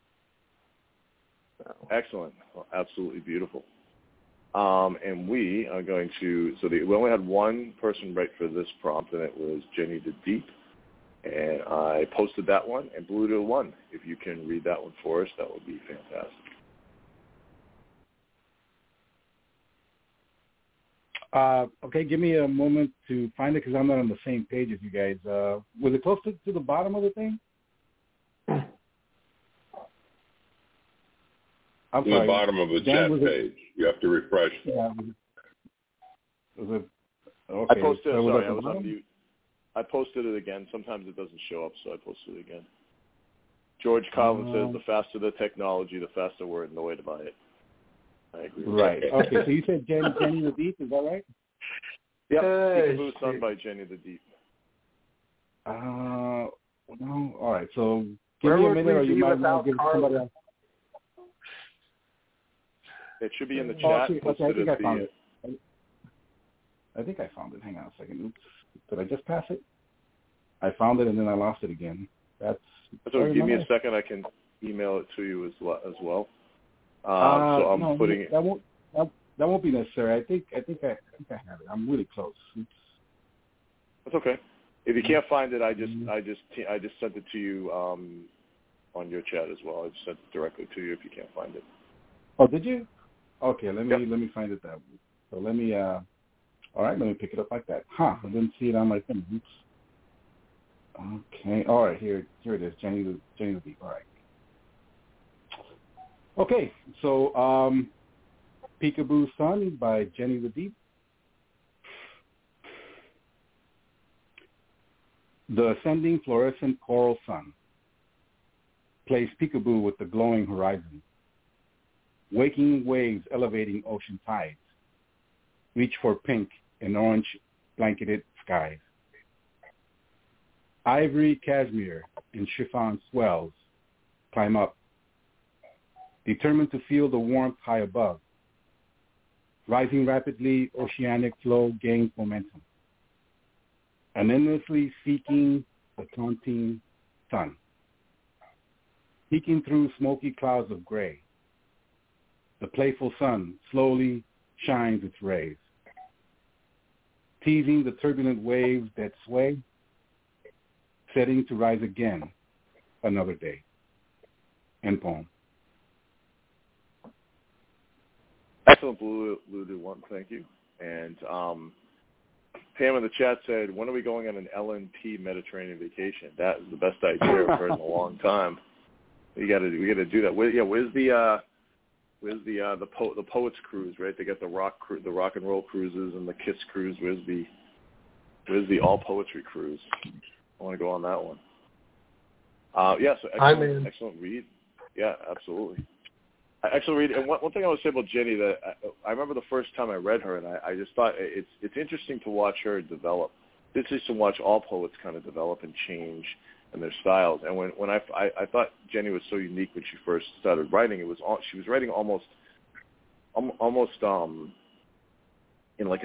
Excellent. Well, absolutely beautiful. And we are going to, we only had one person write for this prompt, and it was Jenny the Deep. And I posted that one, and Blue to one. If you can read that one for us, that would be fantastic. Okay, give me a moment to find it because I'm not on the same page as you guys. Was it close to the bottom of the thing? I'm sorry. The bottom of the chat page. You have to refresh. Yeah. Was it? Okay. I posted it. So Sorry, I was on mute. I posted it again. Sometimes it doesn't show up, so I posted it again. George Collins says, the faster the technology, the faster we're in the way to buy it. I agree. Right. Okay, so you said Jenny the Deep, is that right? Yep. Peekaboo Sun by Jenny the Deep. No. All right, so give me a minute or you might want to give somebody else. It should be in the chat. I think I found it. Hang on a second. Oops. Did I just pass it? I found it and then I lost it again. So give me a second. I can email it to you as well. So I'm putting it. That won't be necessary. I think I have it. I'm really close. That's okay. If you can't find it, I just sent it to you on your chat as well. I just sent it directly to you if you can't find it. Oh, did you? Okay, let me find it that way. So let me all right, let me pick it up like that. I didn't see it on my thing. Oops. Okay. All right, here it is. Jenny the Deep. All right. Okay, so Peekaboo Sun by Jenny the Deep. The ascending fluorescent coral sun plays peekaboo with the glowing horizon. Waking waves elevating ocean tides reach for pink and orange blanketed skies. Ivory, cashmere, and chiffon swells climb up, determined to feel the warmth high above. Rising rapidly, oceanic flow gains momentum, and endlessly seeking the taunting sun. Peeking through smoky clouds of gray, the playful sun slowly shines its rays, teasing the turbulent waves that sway, setting to rise again another day. End poem. Excellent, Blue to one. Thank you. And Pam in the chat said, when are we going on an LNP Mediterranean vacation? That is the best idea I've heard in a long time. We got to do that. Where's the Poets Cruise, right? They got the rock and roll cruises and the Kiss cruise. Where's the all poetry cruise? I want to go on that one. So excellent read. Yeah, absolutely. Excellent read. And one thing I want to say about Jenny, that I remember the first time I read her, and I just thought it's interesting to watch her develop. It's interesting to watch all poets kind of develop and change in their styles. And when I thought Jenny was so unique when she first started writing, she was writing almost in like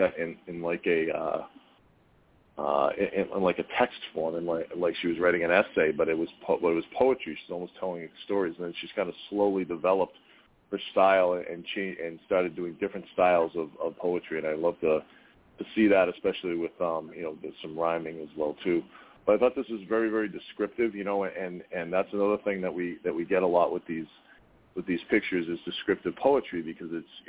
a text form, and like she was writing an essay, but it was poetry. She's almost telling stories, and then she's kind of slowly developed her style and started doing different styles of poetry. And I love to see that, especially with there's some rhyming as well too. But I thought this was very, very descriptive, and that's another thing that we get a lot with these pictures is descriptive poetry, because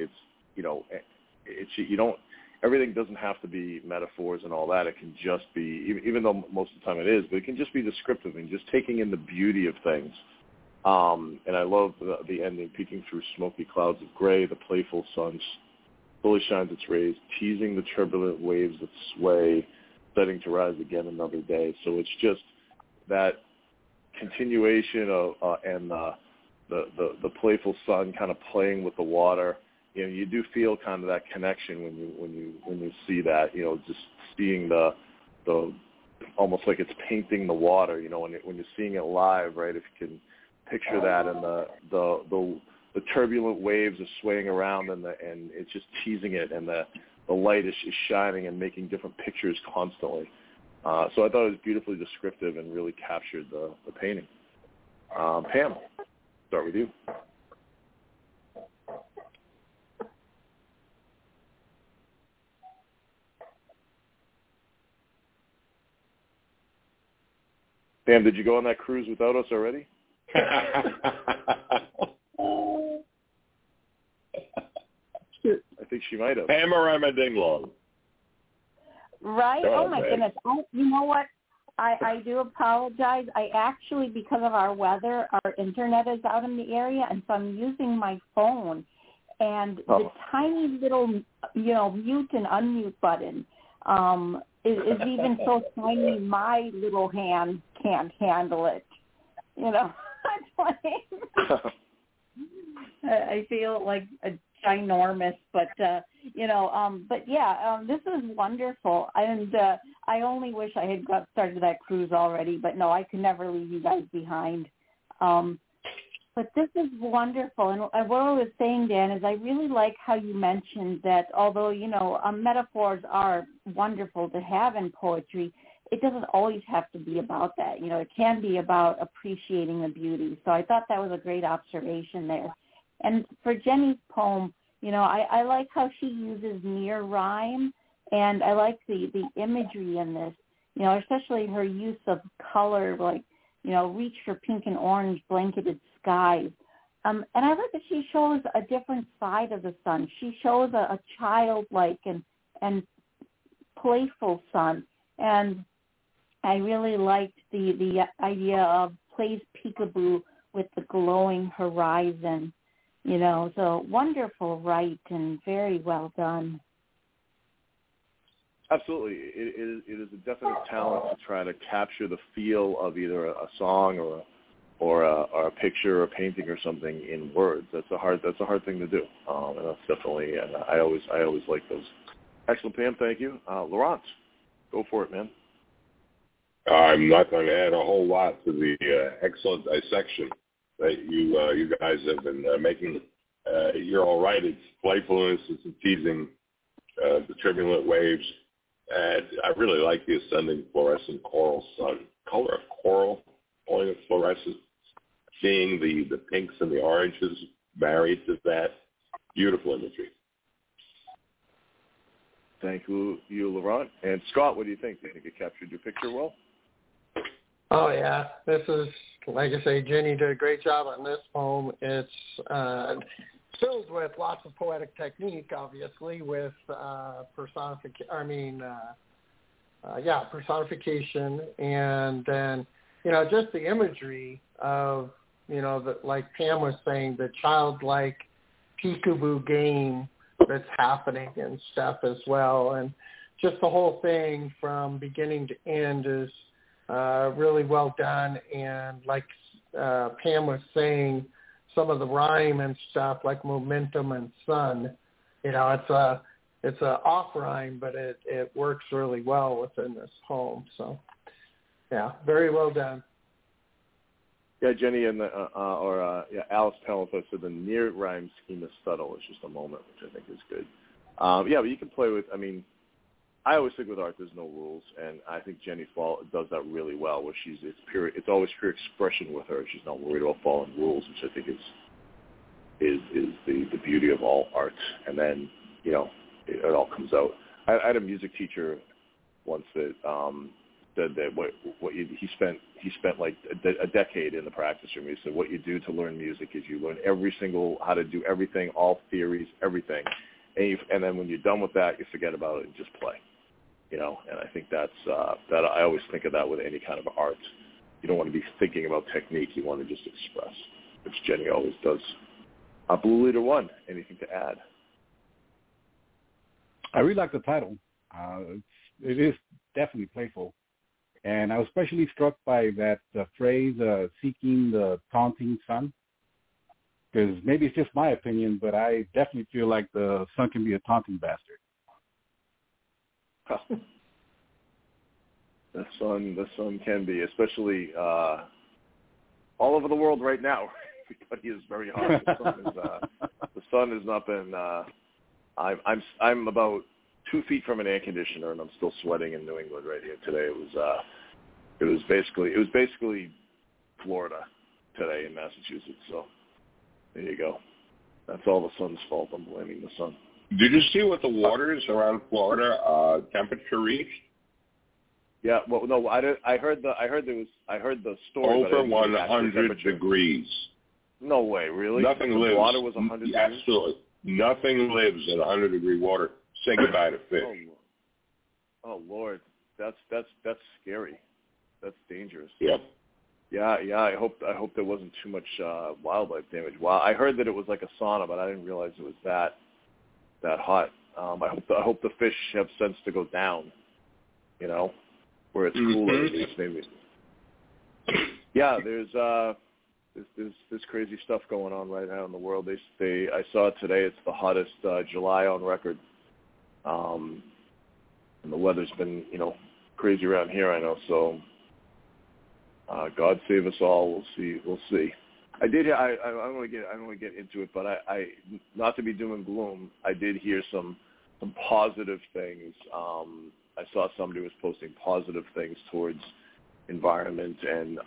everything doesn't have to be metaphors and all that. It can just be, even though most of the time it is, but it can just be descriptive and just taking in the beauty of things. And I love the ending, peeking through smoky clouds of gray, the playful sun slowly shines its rays, teasing the turbulent waves that sway, setting to rise again another day. So it's just that continuation of and the playful sun kind of playing with the water. You know, you do feel kind of that connection when you see that. You know, just seeing the almost like it's painting the water. You know, when you're seeing it live, right? If you can picture that, and the turbulent waves are swaying around, and it's just teasing it, and the light is shining and making different pictures constantly. So I thought it was beautifully descriptive and really captured the painting. Pam, start with you. Pam, did you go on that cruise without us already? I think she might have. Pam or I'm a ding-long. Right? Oh, my goodness. You know what? I do apologize. I actually, because of our weather, our internet is out in the area, and so I'm using my phone. And the tiny little, mute and unmute button is even so tiny my little hand can't handle it. It's like I feel like a ginormous, but this is wonderful, and I only wish I had got started that cruise already, but no, I could never leave you guys behind. But this is wonderful, and what I was saying, Dan, is I really like how you mentioned that although metaphors are wonderful to have in poetry, it doesn't always have to be about that. It can be about appreciating the beauty. So I thought that was a great observation there. And for Jenny's poem, I like how she uses near rhyme, and I like the imagery in this, especially her use of color, like, reach for pink and orange blanketed skies. And I like that she shows a different side of the sun. She shows a childlike and playful sun. And I really liked the idea of plays peekaboo with the glowing horizon. So wonderful, right, and very well done. Absolutely. It is a definite talent to try to capture the feel of either a song or a picture or a painting or something in words. That's a hard thing to do. And that's definitely, and I always like those. Excellent, Pam. Thank you. Laurent, go for it, man. I'm not going to add a whole lot to the excellent dissection that you guys have been making. You're all right. It's playfulness. It's teasing the turbulent waves. And I really like the ascending fluorescent coral sun. Color of coral, only the fluorescent. Seeing the pinks and the oranges married to that. Beautiful imagery. Thank you, Laurent. And Scott, what do you think? Do you think it captured your picture well? Oh, yeah. This is, like I say, Jenny did a great job on this poem. It's filled with lots of poetic technique, obviously, with personification, and then, just the imagery of, like Pam was saying, the childlike peekaboo game that's happening and stuff as well. And just the whole thing from beginning to end is really well done. And like Pam was saying, some of the rhyme and stuff like momentum and sun, it's a off rhyme, but it works really well within this poem. So, yeah, very well done. Yeah, Jenny and Alice Talentha said the near rhyme scheme is subtle. It's just a moment, which I think is good. But you can play with. I mean, I always think with art, there's no rules, and I think Jenny Fall does that really well. Where it's always pure expression with her. She's not worried about following rules, which I think is the beauty of all art. And then it all comes out. I had a music teacher once that said that he spent like a decade in the practice room. He said what you do to learn music is you learn how to do everything, all theories, everything, and then when you're done with that, you forget about it and just play. And I think that I always think of that with any kind of art. You don't want to be thinking about technique. You want to just express, which Jenny always does. Blue Leader 1, anything to add? I really like the title. It is definitely playful. And I was especially struck by that phrase, seeking the taunting sun. Because maybe it's just my opinion, but I definitely feel like the sun can be a taunting bastard. The sun can be, especially all over the world right now. Everybody is very hot. The sun has not been. I'm about 2 feet from an air conditioner, and I'm still sweating in New England right here today. It was basically Florida today in Massachusetts. So there you go. That's all the sun's fault. I'm blaming the sun. Did you see what the waters around Florida temperature reached? Yeah. Well, no, I did. I heard the story. Over 100 degrees. No way, really? Nothing the lives. Water was 100 degrees? Absolutely. Nothing lives in 100-degree water. Say goodbye to fish. Oh Lord, that's scary. That's dangerous. Yep. Yeah. I hope there wasn't too much wildlife damage. Well, I heard that it was like a sauna, but I didn't realize it was that hot. I hope the fish have sense to go down. You know, where it's cooler at least, maybe. Yeah, there's crazy stuff going on right now in the world. I saw today it's the hottest July on record. And the weather's been, crazy around here, I know. So, God save us all. We'll see. I don't want to get into it, but I not to be doom and gloom. I did hear some positive things. I saw somebody was posting positive things towards environment and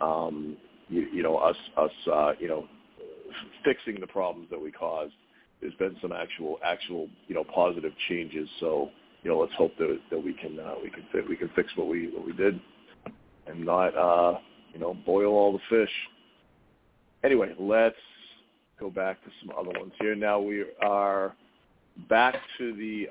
us fixing the problems that we caused. There's been some actual positive changes. So let's hope that we can fix what we did and not boil all the fish. Anyway, let's go back to some other ones here. Now we are back to the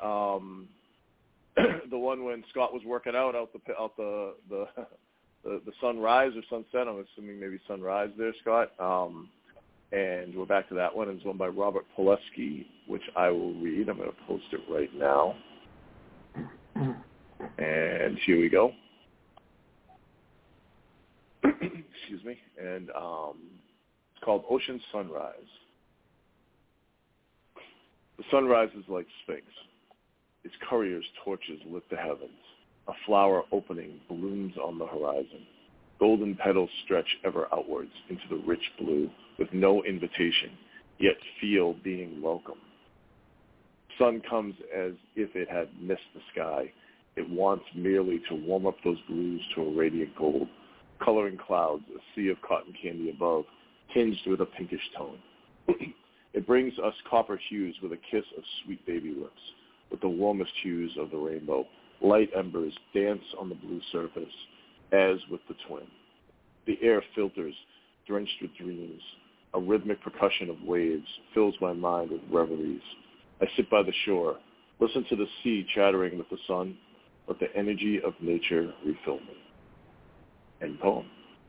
the one when Scott was working out the sunrise or sunset. I'm assuming maybe sunrise there, Scott. And we're back to that one. It's one by Robert Pileski, which I will read. I'm going to post it right now. And here we go. Excuse me. And it's called Ocean Sunrise. The sunrise is like Sphinx. Its couriers' torches lit the heavens. A flower opening blooms on the horizon. Golden petals stretch ever outwards into the rich blue with no invitation, yet feel being welcome. Sun comes as if it had missed the sky. It wants merely to warm up those blues to a radiant gold, coloring clouds, a sea of cotton candy above, tinged with a pinkish tone. It brings us copper hues with a kiss of sweet baby lips, with the warmest hues of the rainbow. Light embers dance on the blue surface, as with the twin. The air filters, drenched with dreams. A rhythmic percussion of waves fills my mind with reveries. I sit by the shore, listen to the sea chattering with the sun, let the energy of nature refill me. End poem.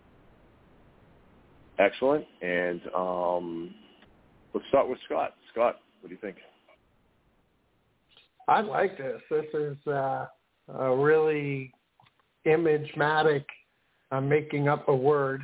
Excellent. And let's start with Scott. Scott, what do you think? I like this. This is a really imagematic, I'm making up a word,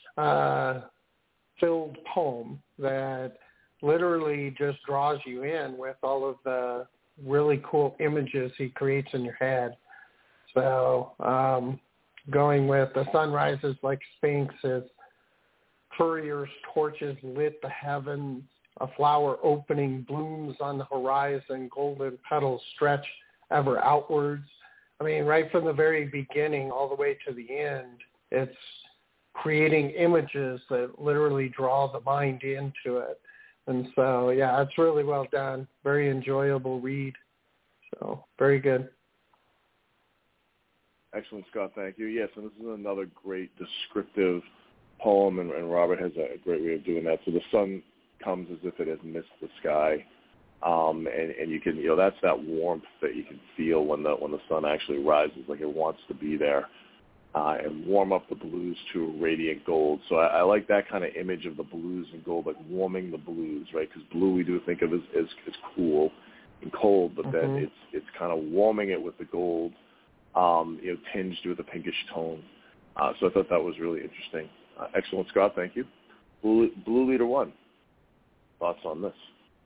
filled poem that literally just draws you in with all of the really cool images he creates in your head. So going with the sunrises like Sphinx, its couriers' torches lit the heavens, a flower opening blooms on the horizon, golden petals stretch ever outwards. I mean, right from the very beginning all the way to the end, it's creating images that literally draw the mind into it. And so, yeah, it's really well done. Very enjoyable read. So, very good. Excellent, Scott. Thank you. Yes, and this is another great descriptive poem, and Robert has a great way of doing that. So the sun comes as if it has missed the sky, and you can, that's that warmth that you can feel when the sun actually rises, like it wants to be there, and warm up the blues to a radiant gold. So I like that kind of image of the blues and gold, like warming the blues, right? Because blue we do think of as cool and cold, but then it's kind of warming it with the gold, tinged with a pinkish tone. So I thought that was really interesting. Excellent, Scott. Thank you. Blue Leader 1. thoughts on this?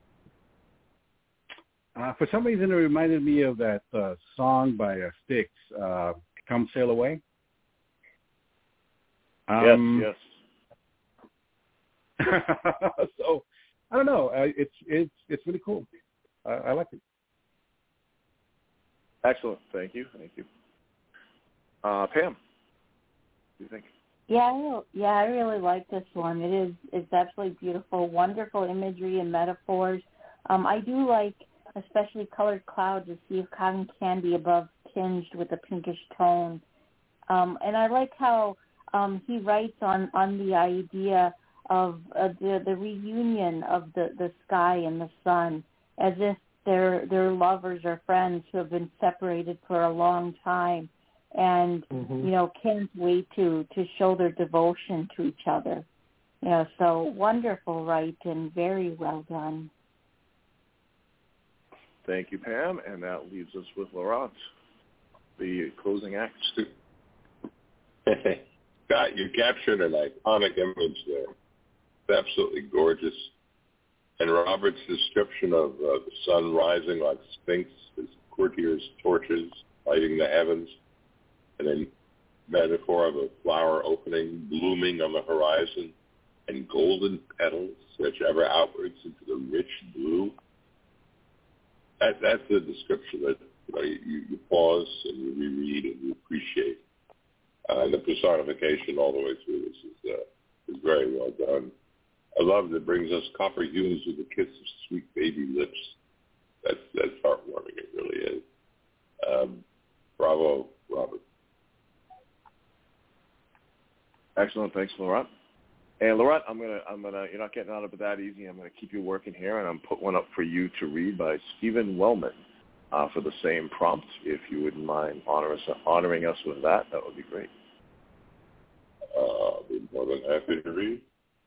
For some reason, it reminded me of that song by Styx, "Come Sail Away." Yes. So I don't know. It's really cool. I like it. Excellent. Thank you. Pam, what do you think? Yeah, I really like this one. It's absolutely beautiful, wonderful imagery and metaphors. I do like especially colored clouds, a sea of cotton candy above tinged with a pinkish tone. And I like how he writes on the idea of the reunion of the sky and the sun, as if they're lovers or friends who have been separated for a long time and, can't wait to show their devotion to each other. So wonderful, right, and very well done. Thank you, Pam. And that leaves us with Laurent, the closing act. Scott, you captured an iconic image there. It's absolutely gorgeous. And Robert's description of the sun rising like Sphinx, his courtiers' torches lighting the heavens, and then metaphor of a flower opening, blooming on the horizon, and golden petals stretch ever outwards into the rich blue. That's the description that you pause and you reread and you appreciate. And the personification all the way through this is very well done. I love that it brings us copper hues with a kiss of sweet baby lips. That's heartwarming. It really is. Bravo, Robert. Excellent. Thanks, Laurent. And Laurent, I'm gonna. You're not getting out of it that easy. I'm gonna keep you working here, and I'm put one up for you to read by Stephen Wellman for the same prompt. If you wouldn't mind honoring us with that would be great. I'll be more than happy to read.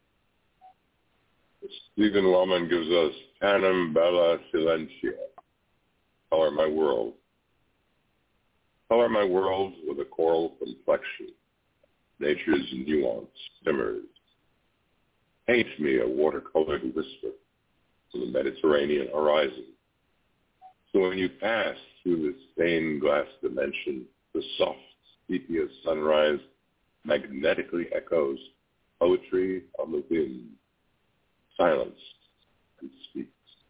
Stephen Wellman gives us Panem Bella Silentia. Color my world. Color my world with a coral complexion. Nature's nuance simmers. Paint me a watercolored whisper to the Mediterranean horizon. So when you pass through the stained glass dimension, the soft sepia sunrise magnetically echoes poetry on the wind, silence and speaks.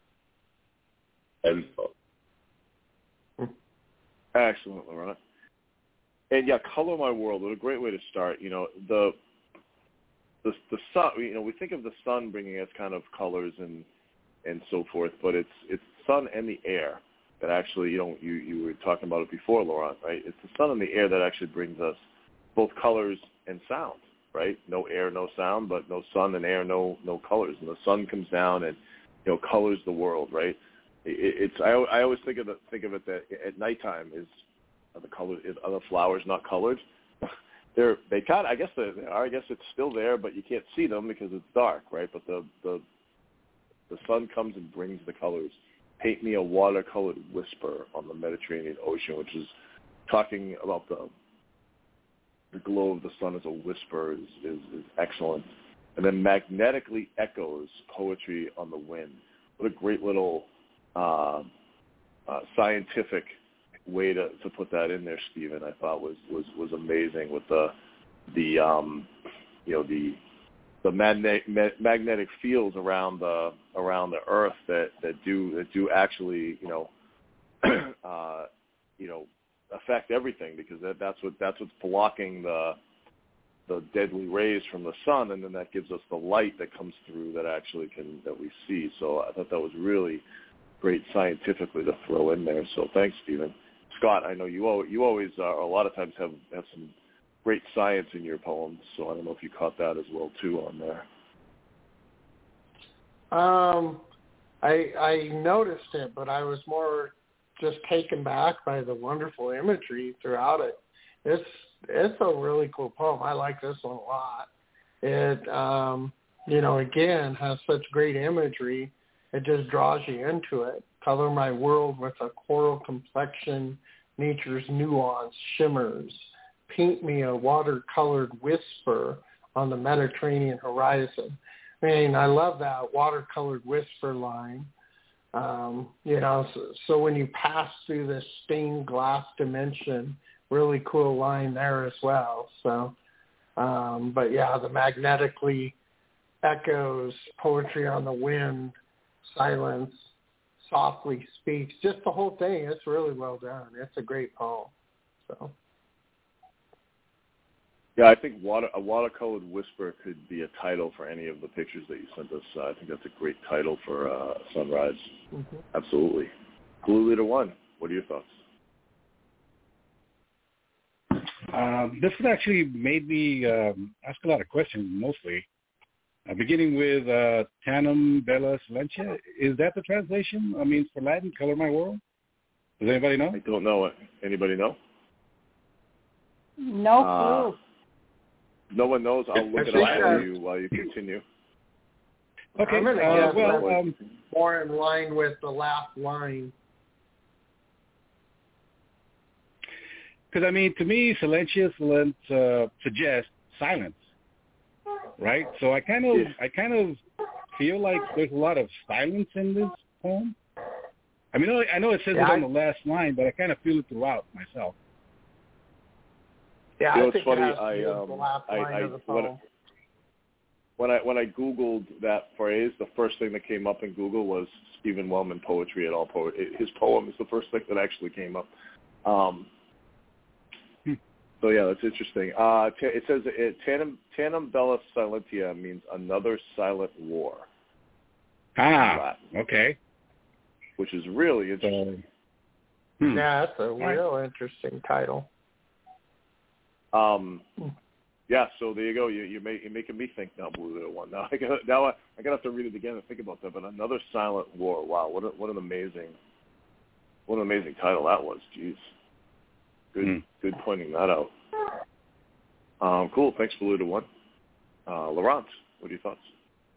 End thought. Excellent, Laurent. And yeah, color my world. What a great way to start. The sun. We think of the sun bringing us kind of colors and so forth, but it's sun and the air that actually you were talking about it before, Laurent, right? It's the sun and the air that actually brings us both colors and sound, right? No air, no sound, but no sun and air, no colors. And the sun comes down and colors the world, right? I always think of it that at nighttime are the flowers not colored? They kind of, I guess they are. I guess it's still there, but you can't see them because it's dark, right? But the sun comes and brings the colors. Paint me a watercolored whisper on the Mediterranean Ocean, which is talking about the glow of the sun as a whisper is excellent. And then magnetically echoes poetry on the wind. What a great little scientific way to put that in there, Stephen. I thought was amazing with the magnetic fields around the Earth that do actually affect everything, because that's what's blocking the deadly rays from the sun, and then that gives us the light that comes through that we see. So I thought that was really great scientifically to throw in there. So thanks, Stephen. Scott, I know you always a lot of times have some great science in your poems, so I don't know if you caught that as well too on there. I noticed it, but I was more just taken back by the wonderful imagery throughout it. It's a really cool poem. I like this one a lot. It again has such great imagery. It just draws you into it. Color my world with a coral complexion, nature's nuance shimmers. Paint me a watercolored whisper on the Mediterranean horizon. mean, I love that watercolored whisper line. So when you pass through this stained glass dimension, really cool line there as well. So, but yeah, the magnetically echoes, poetry on the wind, silence, softly speaks, just the whole thing. It's really well done. It's a great poem. So. Yeah, I think a watercolored whisper could be a title for any of the pictures that you sent us. I think that's a great title for Sunrise. Mm-hmm. Absolutely. Blue Leader 1, what are your thoughts? This one actually made me ask a lot of questions, mostly. Beginning with Tanum Bella Silentia. Is that the translation? I mean, for Latin, Color My World? Does anybody know? I don't know. Anybody know? No clue. No one knows. I'll look it up while you continue. Okay. I'm going to guess more in line with the last line. Because, I mean, to me, Silentia suggests silence, right? So I kind of feel like there's a lot of silence in this poem. I mean, I know it says it on the last line, but I kind of feel it throughout myself. Yeah, I think funny. It has to be the last line of the poem. When I Googled that phrase, the first thing that came up in Google was Stephen Wellman poetry at all. His poem is the first thing that actually came up. So yeah, that's interesting. It says Tanum Bella Silentia means another silent war. Okay. Which is really interesting. Yeah, that's a real interesting title. Yeah, so there you go. You're making me think now, Blue Leader 1. Now I gotta have to read it again and think about that. But another silent war. Wow, what an amazing title that was. Jeez, good pointing that out. Cool. Thanks, Blue Leader 1. Laurent, what are your thoughts?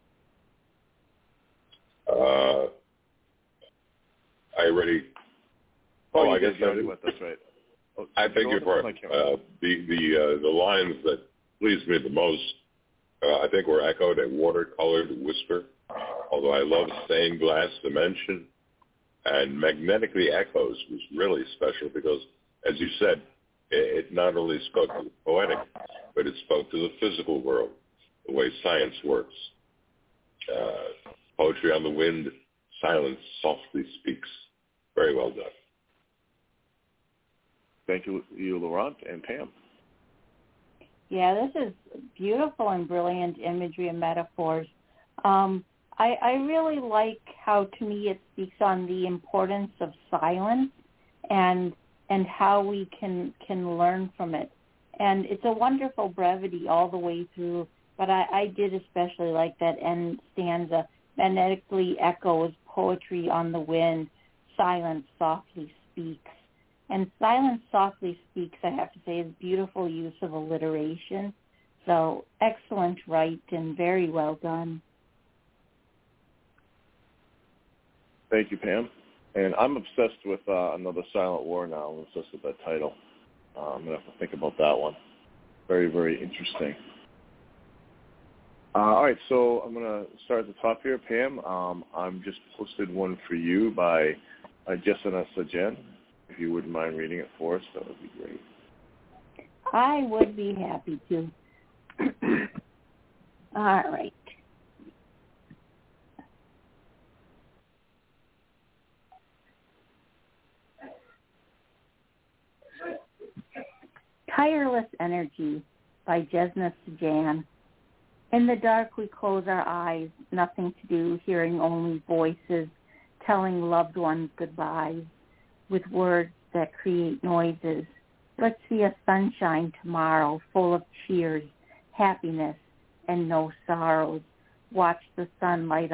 I already. I guess you already went. That's right. I beg your pardon. The lines that pleased me the most, I think, were echoed a watercolored whisper. Although I love stained glass dimension, and magnetically echoes was really special because, as you said, it not only spoke to the poetic, but it spoke to the physical world, the way science works. Poetry on the wind, silence softly speaks. Very well done. Thank you, Laurent and Pam. Yeah, this is beautiful and brilliant imagery and metaphors. I really like how, to me, it speaks on the importance of silence and how we can learn from it. And it's a wonderful brevity all the way through, but I did especially like that end stanza, magnetically echoes poetry on the wind, silence softly speaks. And silence softly speaks, I have to say, is beautiful use of alliteration. So excellent write and very well done. Thank you, Pam. And I'm obsessed with Another Silent War now. I'm obsessed with that title. I'm going to have to think about that one. Very, very interesting. All right, so I'm going to start at the top here, Pam. I'm just posted one for you by Jessena Sajan. If you wouldn't mind reading it for us, that would be great. I would be happy to. All right. Tireless Energy by Jessena Sajan. In the dark we close our eyes, nothing to do, hearing only voices, telling loved ones goodbyes. With words that create noises. Let's see a sunshine tomorrow full of cheers, happiness, and no sorrows. Watch the sunlight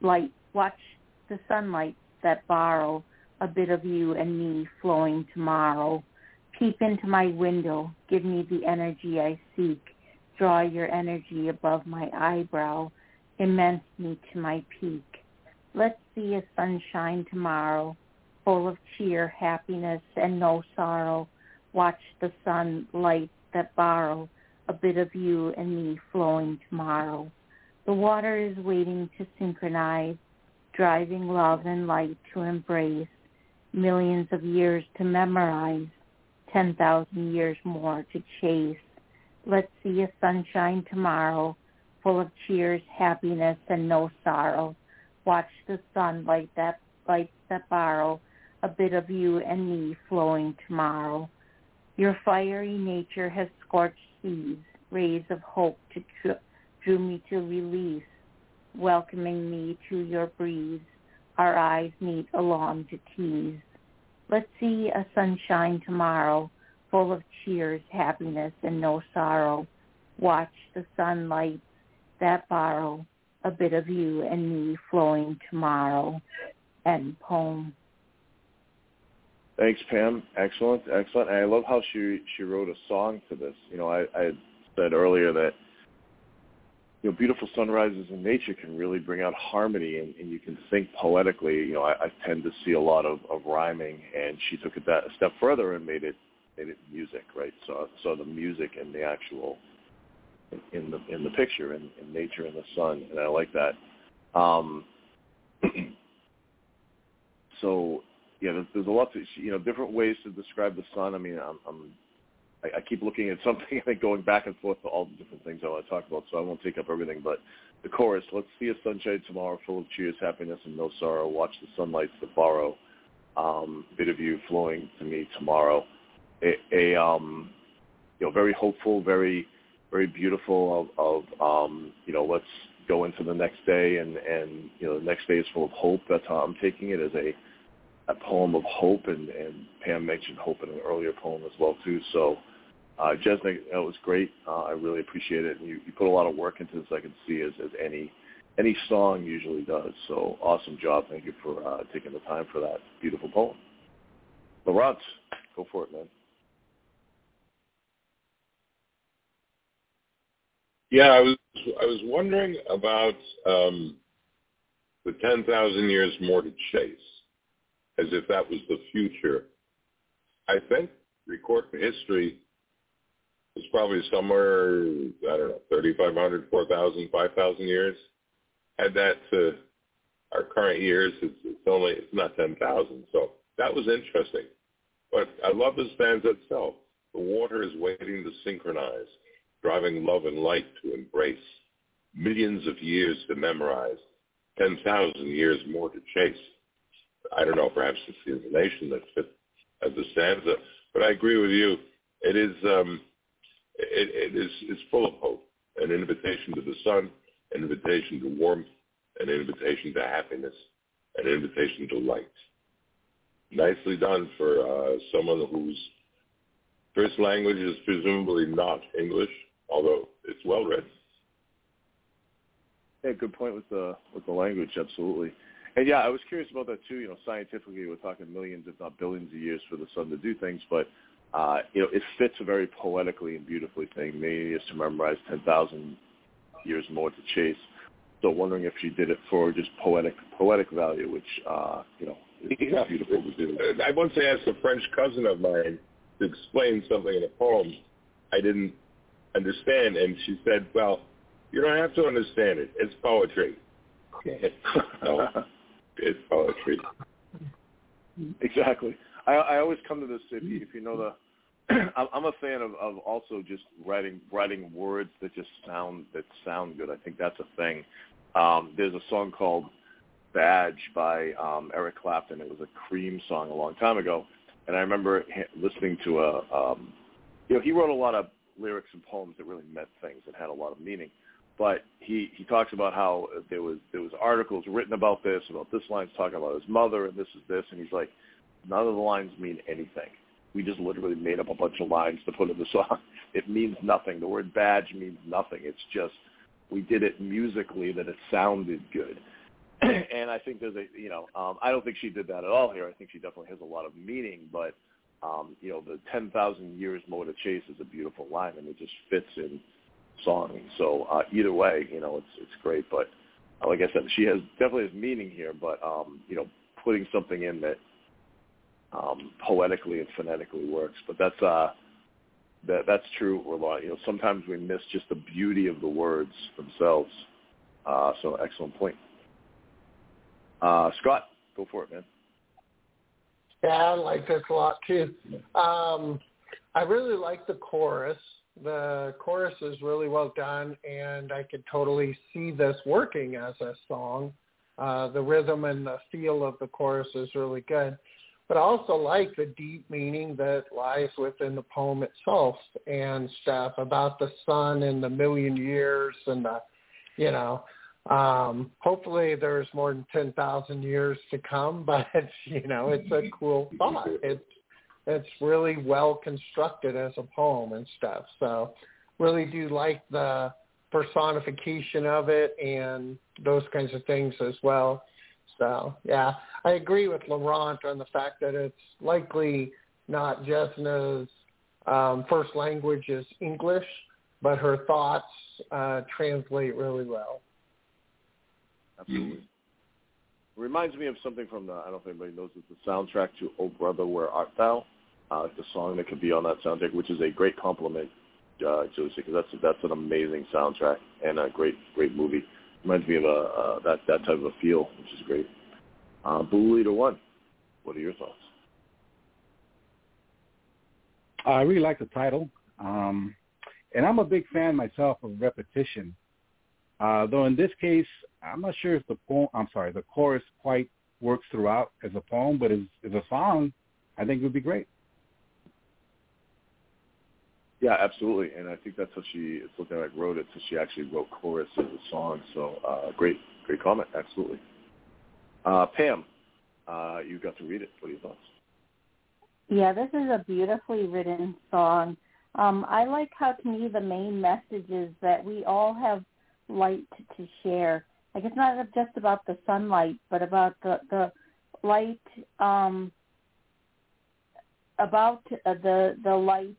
that borrow a bit of you and me flowing tomorrow. Peep into my window, give me the energy I seek. Draw your energy above my eyebrow, immense me to my peak. Let's see a sunshine tomorrow, full of cheer, happiness, and no sorrow. Watch the sunlight that borrow a bit of you and me flowing tomorrow. The water is waiting to synchronize, driving love and light to embrace, millions of years to memorize, 10,000 years more to chase. Let's see a sunshine tomorrow, full of cheers, happiness, and no sorrow. Watch the sun lights that borrow, a bit of you and me flowing tomorrow. Your fiery nature has scorched seas, rays of hope drew me to release, welcoming me to your breeze. Our eyes meet along to tease. Let's see a sunshine tomorrow, full of cheers, happiness, and no sorrow. Watch the sunlight that borrow, a bit of you and me flowing tomorrow. End poem. Thanks, Pam. Excellent. And I love how she wrote a song to this. I had said earlier that beautiful sunrises in nature can really bring out harmony, and you can think poetically. I tend to see a lot of rhyming, and she took it that a step further and made it music, right? So the music and the actual in the picture in nature and the sun, and I like that. So yeah, there's a lot to different ways to describe the sun. I mean, I keep looking at something, I think, going back and forth to all the different things I want to talk about, so I won't take up everything. But the chorus, let's see a sunshine tomorrow, full of cheers, happiness, and no sorrow. Watch the sunlights that borrow, bit of you flowing to me tomorrow. Very hopeful, very, very beautiful of let's go into the next day, and the next day is full of hope. That's how I'm taking it, as a poem of hope, and Pam mentioned hope in an earlier poem as well, too. So, Jesnick, that was great. I really appreciate it. And you put a lot of work into this, I can see, as any song usually does. So, awesome job. Thank you for taking the time for that beautiful poem. Laurent, go for it, man. Yeah, I was wondering about the 10,000 years more to chase, as if that was the future. I think recorded history is probably somewhere, 3,500, 4,000, 5,000 years. Add that to our current years, it's not 10,000. So that was interesting. But I love the stanza itself. The water is waiting to synchronize, driving love and light to embrace, millions of years to memorize, 10,000 years more to chase. I don't know, perhaps it's the intonation that fits as the stanza, but I agree with you. It is it's full of hope, an invitation to the sun, an invitation to warmth, an invitation to happiness, an invitation to light. Nicely done for someone whose first language is presumably not English, although it's well written. Yeah, good point with the language, absolutely. And yeah, I was curious about that too. Scientifically, we're talking millions, if not billions, of years for the sun to do things, but it fits a very poetically and beautifully saying million years to memorize, 10,000 years more to chase. So wondering if she did it for just poetic value, which is beautiful to do. I once asked a French cousin of mine to explain something in a poem I didn't understand, and she said, "Well, you don't have to understand it. It's poetry." No, it's poetry. Exactly. I always come to this, if you know I'm a fan of also just writing words that just sound good. I think that's a thing. There's a song called Badge by Eric Clapton. It was a Cream song a long time ago, and I remember listening to he wrote a lot of lyrics and poems that really meant things and had a lot of meaning. But he talks about how there was articles written about this line's talking about his mother, and this is this, and he's like, none of the lines mean anything. We just literally made up a bunch of lines to put in the song. It means nothing. The word badge means nothing. It's just we did it musically that it sounded good. And I think there's I don't think she did that at all here. I think she definitely has a lot of meaning, but the 10,000 years more to chase is a beautiful line, and it just fits in song. So either way, it's great. But like I said, she definitely has meaning here, but putting something in that poetically and phonetically works. But that's true. Sometimes we miss just the beauty of the words themselves. So excellent point. Scott, go for it, man. Yeah, I like this a lot too. I really like the chorus. The chorus is really well done, and I could totally see this working as a song. The rhythm and the feel of the chorus is really good. But I also like the deep meaning that lies within the poem itself and stuff about the sun and the million years and hopefully there's more than 10,000 years to come, but, it's a cool thought. It's really well constructed as a poem and stuff. So really do like the personification of it and those kinds of things as well. So, yeah, I agree with Laurent on the fact that it's likely not Jesna's first language is English, but her thoughts translate really well. Absolutely. It reminds me of something from I don't know if anybody knows it, the soundtrack to Oh Brother, Where Art Thou? The song that could be on that soundtrack, which is a great compliment, Josie, because that's an amazing soundtrack and a great movie. Reminds me of that type of a feel, which is great. Blue Leader 1, what are your thoughts? I really like the title, and I'm a big fan myself of repetition. Though in this case, I'm not sure if the chorus quite works throughout as a poem, but as a song, I think it would be great. Yeah, absolutely, and I think that's how it's looking like wrote it, so she actually wrote chorus as a song, so great comment, absolutely. Pam, you got to read it. What are your thoughts? Yeah, this is a beautifully written song. I like how, to me, the main message is that we all have light to share. Like, it's not just about the sunlight, but about the light, about the light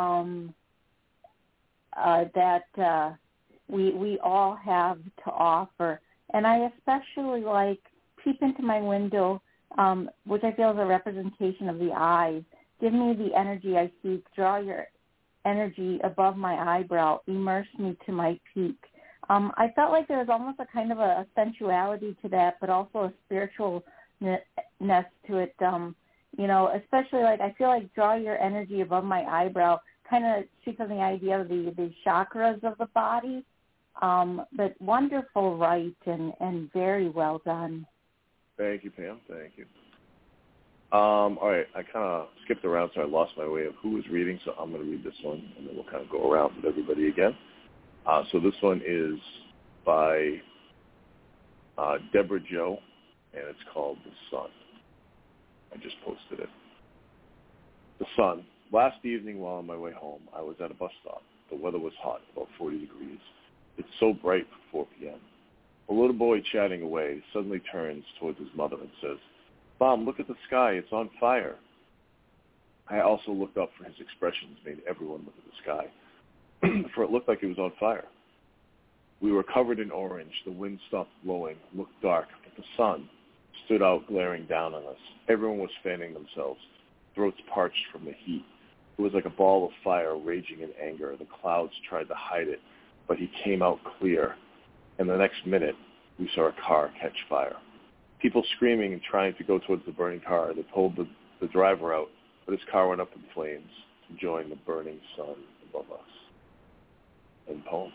that we all have to offer. And I especially like peep into my window, which I feel is a representation of the eyes. Give me the energy I seek. Draw your energy above my eyebrow. Immerse me to my peak. I felt like there was almost a kind of a sensuality to that, but also a spiritualness to it. Especially like I feel like draw your energy above my eyebrow kind of speaks on the idea of the chakras of the body. But wonderful right and very well done. Thank you, Pam. Thank you. All right, I kind of skipped around, so I lost my way of who was reading, so I'm going to read this one, and then we'll kind of go around with everybody again. So this one is by Deborah Joe, and it's called The Sun. I just posted it. The sun. Last evening while on my way home, I was at a bus stop. The weather was hot, about 40 degrees. It's so bright for 4 p.m. A little boy chatting away suddenly turns towards his mother and says, "Mom, look at the sky. It's on fire." I also looked up, for his expressions made everyone look at the sky, for it looked like it was on fire. We were covered in orange. The wind stopped blowing, looked dark, but the sun stood out glaring down on us. Everyone was fanning themselves, throats parched from the heat. It was like a ball of fire raging in anger. The clouds tried to hide it, but he came out clear. And the next minute, we saw a car catch fire. People screaming and trying to go towards the burning car. They pulled the driver out, but his car went up in flames to join the burning sun above us. End poem.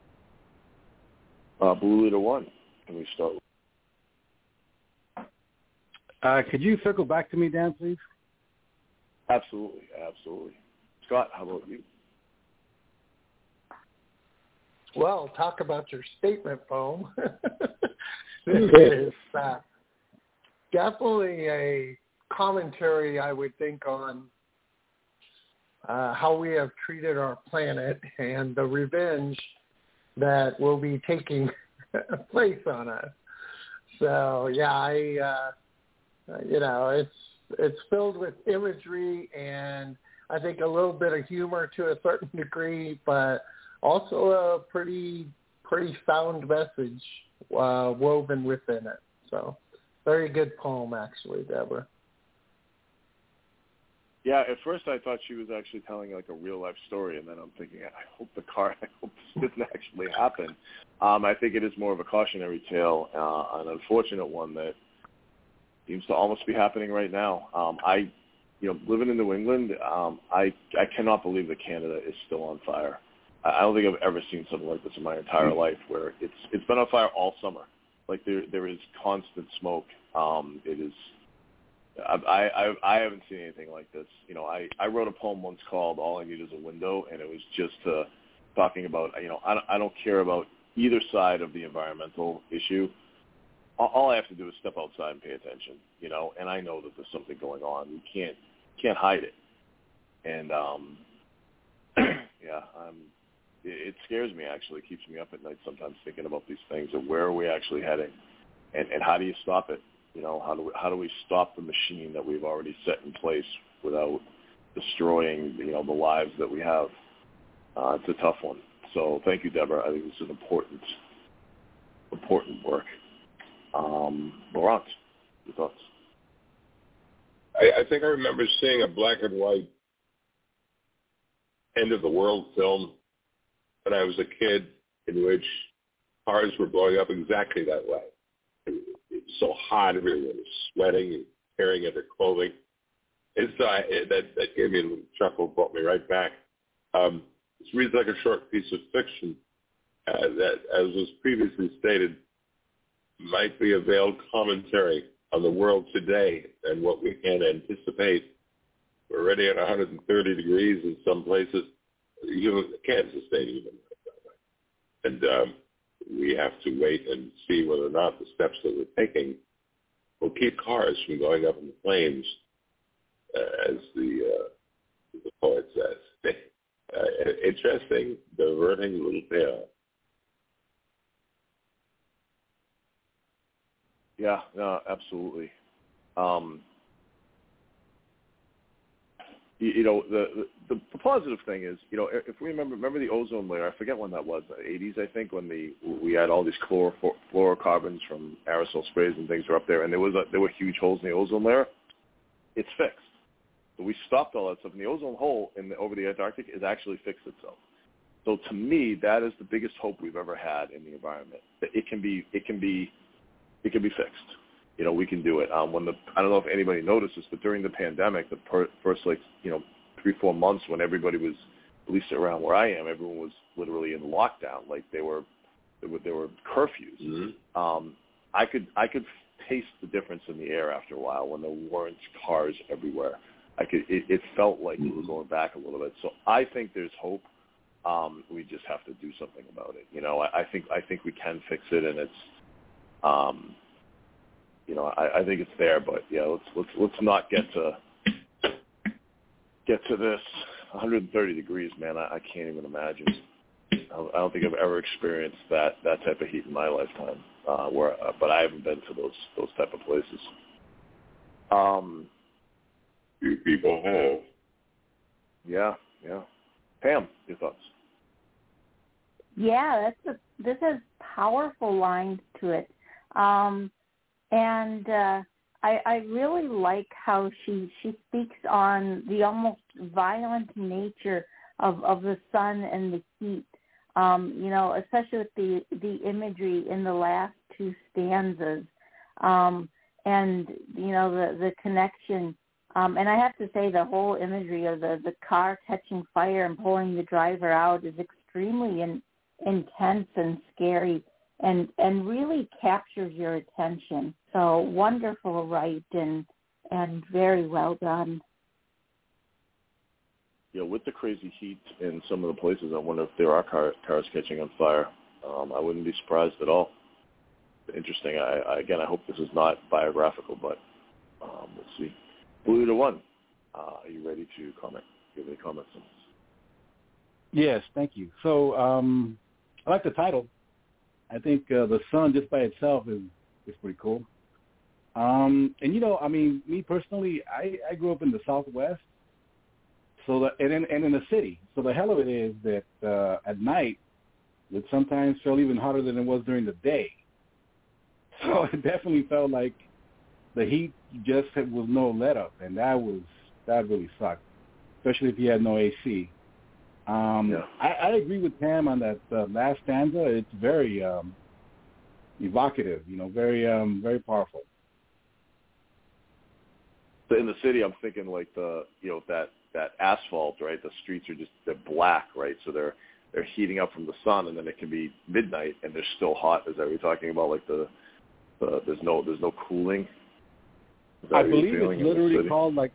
Blue Leader 1, can we start with? Could you circle back to me, Dan, please? Absolutely. Scott, how about you? Well, talk about your statement poem. It is definitely a commentary, I would think, on how we have treated our planet and the revenge that will be taking place on us. So, yeah, it's filled with imagery and I think a little bit of humor to a certain degree, but also a pretty sound message woven within it. So very good poem, actually, Deborah. Yeah, at first I thought she was actually telling like a real life story, and then I'm thinking, I hope this didn't actually happen. I think it is more of a cautionary tale, an unfortunate one that seems to almost be happening right now. Living in New England, I cannot believe that Canada is still on fire. I don't think I've ever seen something like this in my entire life, where it's been on fire all summer. Like there is constant smoke. It is. I haven't seen anything like this. I wrote a poem once called "All I Need Is a Window," and it was just talking about. I don't care about either side of the environmental issue. All I have to do is step outside and pay attention. And I know that there's something going on. You can't hide it. And it scares me, actually. It keeps me up at night sometimes thinking about these things and where are we actually heading, and how do you stop it? How do we stop the machine that we've already set in place without destroying the lives that we have? It's a tough one. So thank you, Deborah. I think this is an important work. Laurent, your thoughts? I think I remember seeing a black and white end of the world film when I was a kid, in which cars were blowing up exactly that way. It was so hot, everyone was sweating and tearing at their clothing. That gave me a little chuckle, brought me right back. It reads like a short piece of fiction that, as was previously stated, might be a veiled commentary on the world today and what we can anticipate. We're already at 130 degrees in some places. You can't sustain even that way. And we have to wait and see whether or not the steps that we're taking will keep cars from going up in the flames, as the poet says. Interesting, diverting little tale. Yeah, no, absolutely. The positive thing is, if we remember the ozone layer, I forget when that was, the 80s, I think, when we had all these fluorocarbons from aerosol sprays and things were up there, and there were huge holes in the ozone layer. It's fixed. So we stopped all that stuff, and the ozone hole over the Antarctic is actually fixed itself. So to me, that is the biggest hope we've ever had in the environment. That it can be fixed. We can do it. I don't know if anybody notices, but during the pandemic, the first 3-4 months when everybody was, at least around where I am, everyone was literally in lockdown. Like there were curfews. Mm-hmm. I could taste the difference in the air after a while when there weren't cars everywhere. It felt like we were going back a little bit. So I think there's hope. We just have to do something about it. I think we can fix it, and it's. I think it's there, but let's not get to this 130 degrees, man. I can't even imagine. I don't think I've ever experienced that type of heat in my lifetime. But I haven't been to those type of places. Few people have. Yeah. Pam, your thoughts? Yeah, this has powerful lines to it. And I really like how she speaks on the almost violent nature of the sun and the heat, especially with the imagery in the last two stanzas, and, the connection. And I have to say the whole imagery of the car catching fire and pulling the driver out is extremely intense and scary. And really captures your attention. So wonderful write and very well done. Yeah, with the crazy heat in some of the places, I wonder if there are cars catching on fire. I wouldn't be surprised at all. Interesting. I hope this is not biographical, but we'll see. Blue to One, are you ready to comment? Do you have any comments on this? Yes, thank you. So I like the title. I think the sun just by itself is pretty cool. And me personally, I grew up in the Southwest, so and in the city. So the hell of it is that at night it sometimes felt even hotter than it was during the day. So it definitely felt like the heat just was no let up, and that was that really sucked, especially if you had no AC. I agree with Pam on that last stanza. It's very evocative, very very powerful. So in the city, I'm thinking like that asphalt, right? The streets they're black, right? So they're heating up from the sun, and then it can be midnight and they're still hot. Is that what you're talking about? Like there's no cooling. I believe it's literally called like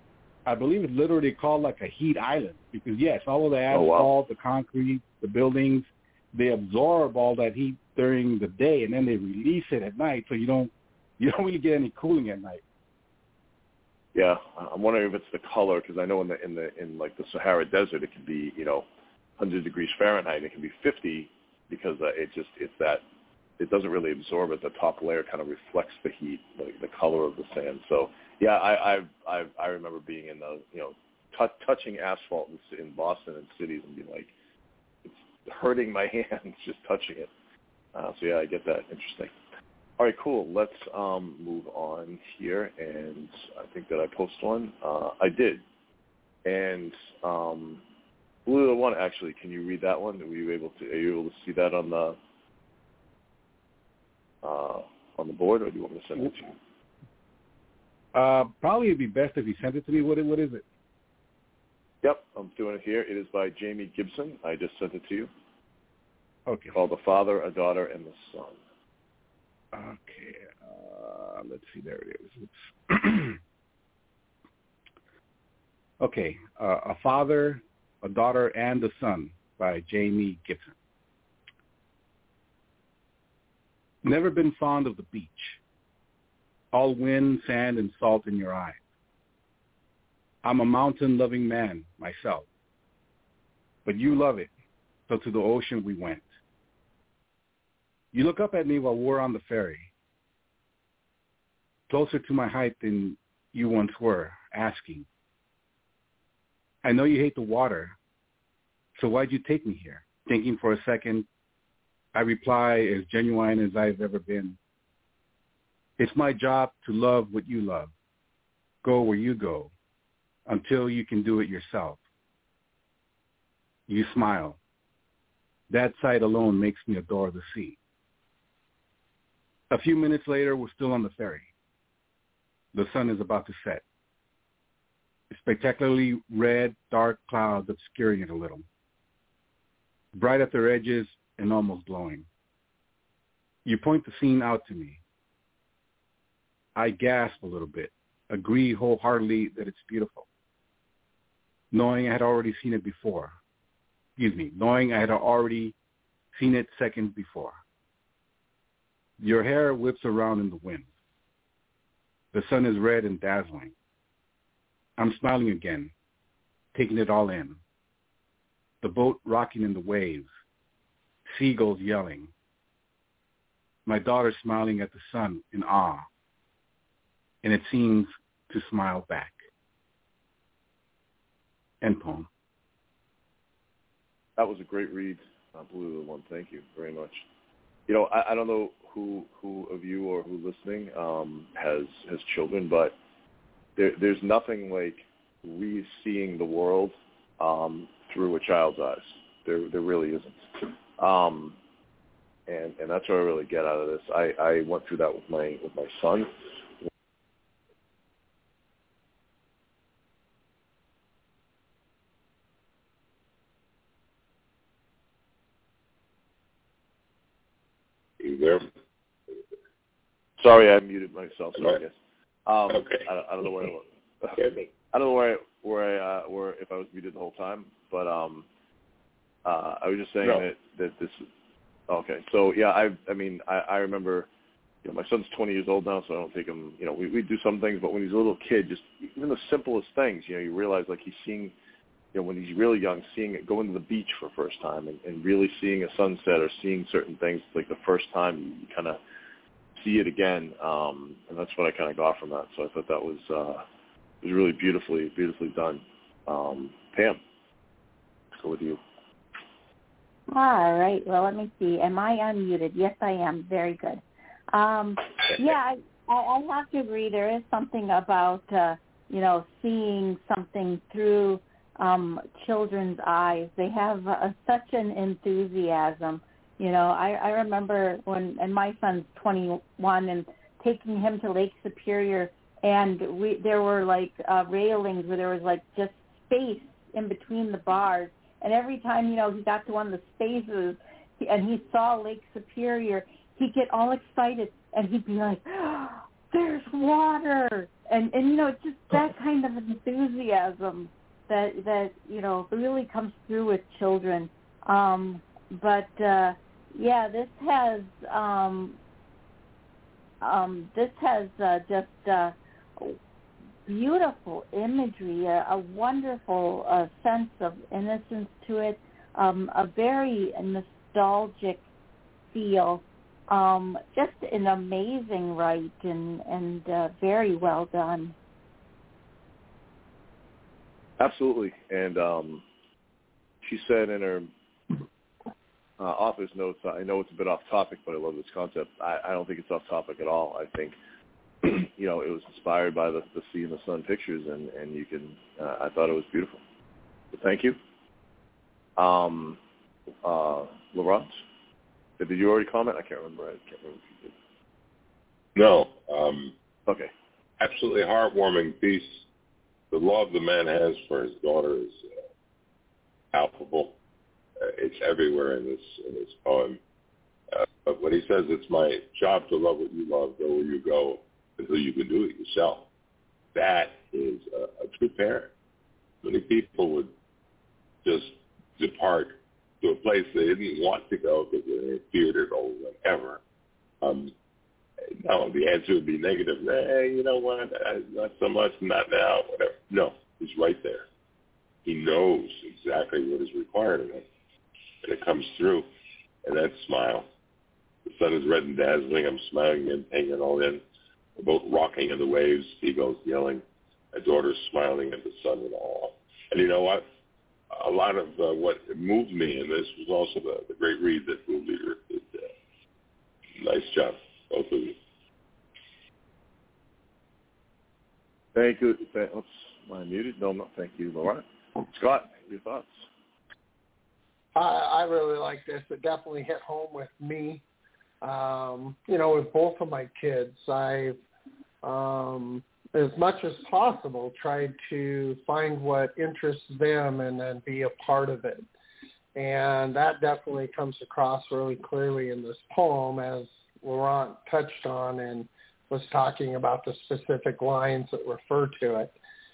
a heat island, because yes, all of the asphalt, the concrete, the buildings, they absorb all that heat during the day, and then they release it at night, so you don't really get any cooling at night. Yeah, I'm wondering if it's the color, because I know in like the Sahara Desert, it can be 100 degrees Fahrenheit. It can be 50 because it doesn't really absorb it. The top layer kind of reflects the heat, like the color of the sand. So yeah, I remember being in the touching asphalt in Boston and cities and being like, it's hurting my hands just touching it. So yeah, I get that. Interesting. All right, cool. Let's move on here, and I think that I posted one. I did, and Blue One, actually, can you read that one? Are you able to see that on the board, or do you want me to send it to you? Probably it'd be best if you sent it to me. What is it? Yep, I'm doing it here. It is by Jamie Gibson. I just sent it to you. Okay. Called The Father, a Daughter, and the Son. Okay, let's see. There it is. Okay, A Father, a Daughter, and the Son by Jamie Gibson. Never been fond of the beach. All wind, sand, and salt in your eyes. I'm a mountain-loving man myself. But you love it, so to the ocean we went. You look up at me while we're on the ferry, closer to my height than you once were, asking, I know you hate the water, so why'd you take me here? Thinking for a second, I reply as genuine as I've ever been. It's my job to love what you love, go where you go, until you can do it yourself. You smile. That sight alone makes me adore the sea. A few minutes later, we're still on the ferry. The sun is about to set. Spectacularly red, dark clouds obscuring it a little. Bright at their edges and almost glowing. You point the scene out to me. I gasp a little bit, agree wholeheartedly that it's beautiful. Knowing I had already seen it before. Knowing I had already seen it seconds before. Your hair whips around in the wind. The sun is red and dazzling. I'm smiling again, taking it all in. The boat rocking in the waves, seagulls yelling. My daughter smiling at the sun in awe, and it seems to smile back. End poem. That was a great read, Blue One. Thank you very much. I don't know who of you or who listening has children, but there's nothing like re-seeing the world through a child's eyes. There really isn't. And that's what I really get out of this. I went through that with my son. You there? Sorry, I muted myself. Sorry, I guess. Okay. I don't know where I was. I don't know where if I was muted the whole time, but I was just saying that this. Okay, so yeah, I remember, my son's 20 years old now, so I don't take him. We do some things, but when he's a little kid, just even the simplest things, you realize like he's seeing, when he's really young, going to the beach for the first time and really seeing a sunset or seeing certain things like the first time you kind of see it again, and that's what I kind of got from that. So I thought that was really beautifully done. Pam, let's go with you. All right. Well, let me see. Am I unmuted? Yes, I am. Very good. Yeah, I have to agree. There is something about seeing something through children's eyes. They have such an enthusiasm. I remember and my son's 21, and taking him to Lake Superior, and there were like railings where there was like just space in between the bars, and every time he got to one of the spaces and he saw Lake Superior, he'd get all excited and he'd be like, oh, "There's water!" and just that kind of enthusiasm that really comes through with children. This has just beautiful imagery, a wonderful sense of innocence to it, a very nostalgic feel, just an amazing write and very well done. Absolutely. And she said in her office notes, I know it's a bit off topic, but I love this concept. I don't think it's off topic at all. I think, it was inspired by the sea and the sun pictures, and you can, I thought it was beautiful. So thank you. Laurent, did you already comment? I can't remember. If you did. No. Okay. Absolutely heartwarming piece. The love the man has for his daughter is palpable. It's everywhere in this poem. But when he says, "It's my job to love what you love, go where you go, until you can do it yourself," that is a true parent. Many people would just depart to a place they didn't want to go because they feared it or whatever. No, the answer would be negative. Hey, you know what? Not so much, not now, whatever. No, he's right there. He knows exactly what is required of him. And it comes through. And that smile. The sun is red and dazzling. I'm smiling and taking it all in. The boat rocking in the waves. Seagulls yelling. My daughter's smiling at the sun and all. And you know what? A lot of what moved me in this was also the great read that Blue Leader did. Nice job, both of you. Thank you. Oops, am I muted? No, I'm not. Thank you, Laurent. Scott, your thoughts? I really like this. It definitely hit home with me. With both of my kids, I've, as much as possible, tried to find what interests them and then be a part of it. And that definitely comes across really clearly in this poem, as Laurent touched on and was talking about the specific lines that refer to it.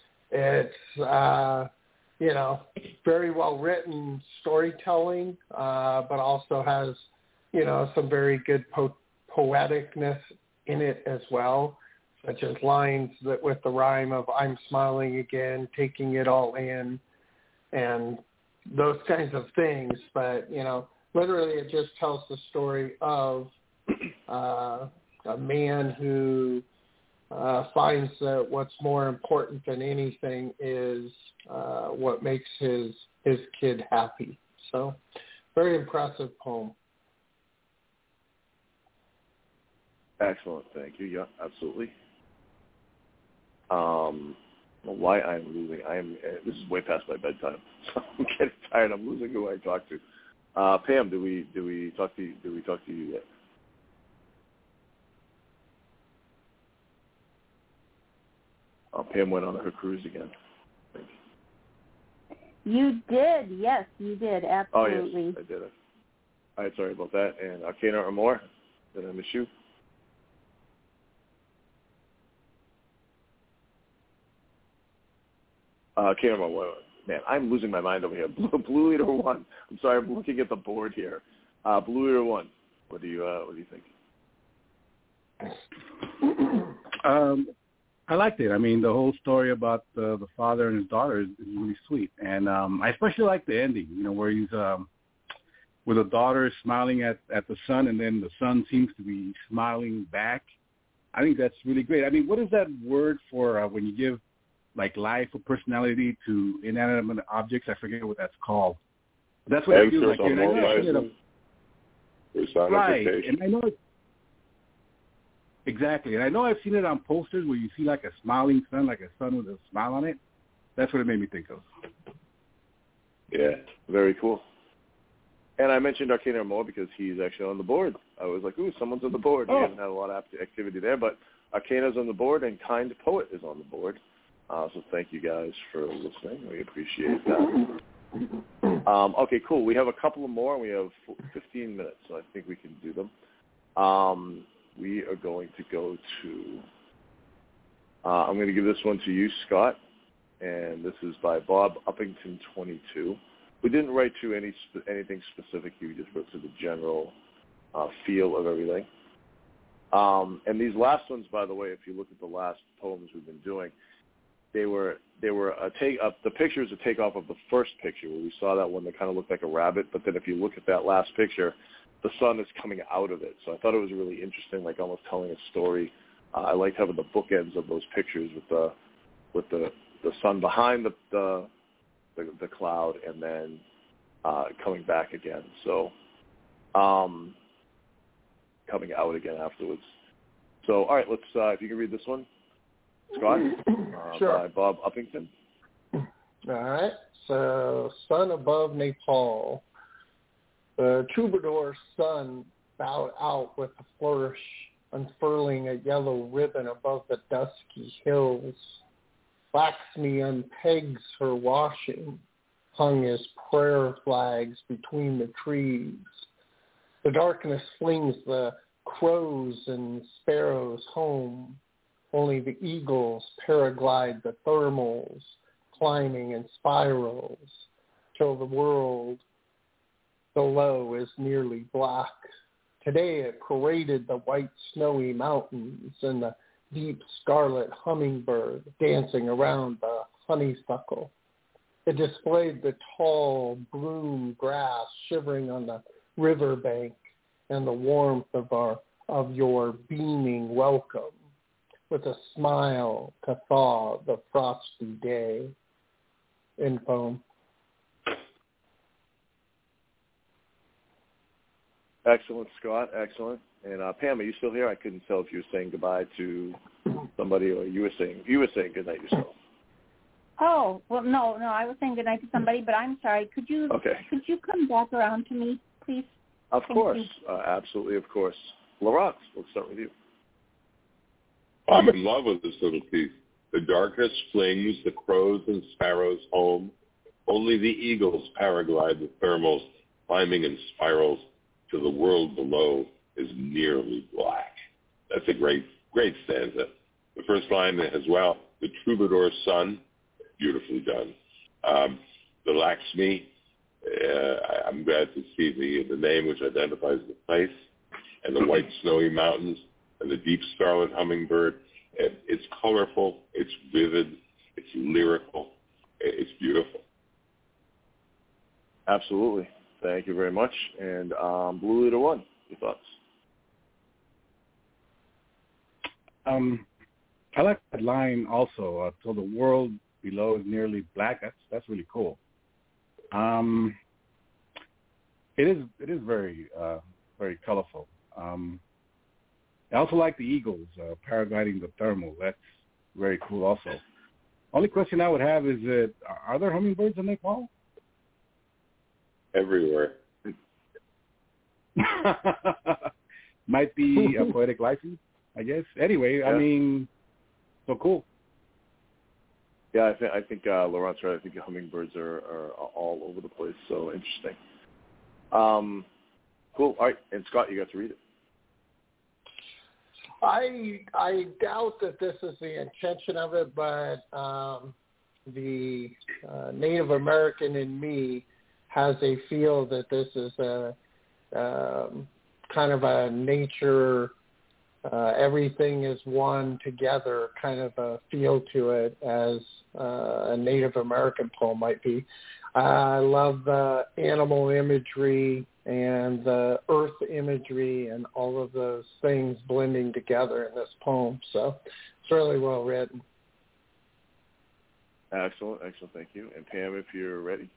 It's, very well written storytelling, but also has, some very good poeticness in it as well, such as lines that with the rhyme of "I'm smiling again, taking it all in," and those kinds of things. But, literally it just tells the story of a man who finds that what's more important than anything is what makes his kid happy. So, very impressive poem. Excellent, thank you. Yeah, absolutely. Why I'm losing? This is way past my bedtime, so I'm getting tired. I'm losing who I talk to. Pam, do we talk to you? Do we talk to you yet? Pam went on her cruise again, I think. You did, yes, you did, absolutely. Oh, yes, I did it. All right, sorry about that. And Arcana or more, did I miss you? Arcana or more, man, I'm losing my mind over here. Blue Leader 1. I'm sorry, I'm looking at the board here. Blue Leader 1. What do you think? I liked it. I mean, the whole story about the father and his daughter is really sweet. And I especially like the ending, where he's with the daughter smiling at the sun, and then the sun seems to be smiling back. I think that's really great. I mean, what is that word for when you give, like, life or personality to inanimate objects? I forget what that's called. That's what I feel like. Personification. Right. And I know Exactly. And I know I've seen it on posters where you see like a smiling sun, like a sun with a smile on it. That's what it made me think of. Yeah, very cool. And I mentioned Arcana Moa because he's actually on the board. I was like, ooh, someone's on the board. We haven't had a lot of activity there, but Arcana's on the board and Kind Poet is on the board. So thank you guys for listening. We appreciate that. Okay, cool. We have a couple of more. We have 15 minutes, so I think we can do them. We are going to go to, I'm going to give this one to you, Scott, and this is by Bob Uppington 22. We didn't write to anything specific. We just wrote to the general feel of everything. And these last ones, by the way, if you look at the last poems we've been doing, they were the picture is a takeoff of the first picture where we saw that one that kind of looked like a rabbit. But then if you look at that last picture, the sun is coming out of it. So I thought it was really interesting, like almost telling a story. I liked having the bookends of those pictures with the sun behind the cloud and then coming back again. So coming out again afterwards. So all right, let's if you can read this one, Scott, sure. By Bob Uppington. All right. So, sun above Nepal. The troubadour sun bowed out with a flourish, unfurling a yellow ribbon above the dusky hills. Laxmi unpegs her washing, hung as prayer flags between the trees. The darkness flings the crows and sparrows home. Only the eagles paraglide the thermals, climbing in spirals, till the world below is nearly black. Today it paraded the white snowy mountains and the deep scarlet hummingbird dancing around the honeysuckle. It displayed the tall broom grass shivering on the riverbank and the warmth of your beaming welcome. With a smile to thaw the frosty day. In poem. Excellent, Scott. Excellent. And Pam, are you still here? I couldn't tell if you were saying goodbye to somebody or you were saying goodnight yourself. Oh, well, no, I was saying goodnight to somebody, but I'm sorry. Could you come back around to me, please? Of course. Absolutely, of course. Laurent, let's start with you. I'm in love with this little piece. The darkness flings the crows and sparrows home. Only the eagles paraglide the thermals, climbing in spirals till the world below is nearly black. That's a great stanza. The first line as well, the troubadour sun, beautifully done. The Laxmi, I'm glad to see the name which identifies the place, and the white snowy mountains, and the deep scarlet hummingbird. It's colorful, it's vivid, it's lyrical, it's beautiful. Absolutely. Thank you very much. And Blue Leader 1, your thoughts? I like that line also, till the world below is nearly black. That's really cool. It is very very colorful. I also like the eagles paragliding the thermal. That's very cool also. Only question I would have is that are there hummingbirds in Nepal? Everywhere. Might be a poetic license, I guess. Anyway, yeah. I mean, so cool. Yeah, I think Laurent's right. I think the hummingbirds are all over the place. So interesting. Cool. All right, and Scott, you got to read it. I doubt that this is the intention of it, but the Native American in me has a feel that this is a kind of a nature, everything is one together kind of a feel to it, as a Native American poem might be. I love the animal imagery and the earth imagery and all of those things blending together in this poem. So it's really well written. Excellent. Thank you. And Pam, if you're ready.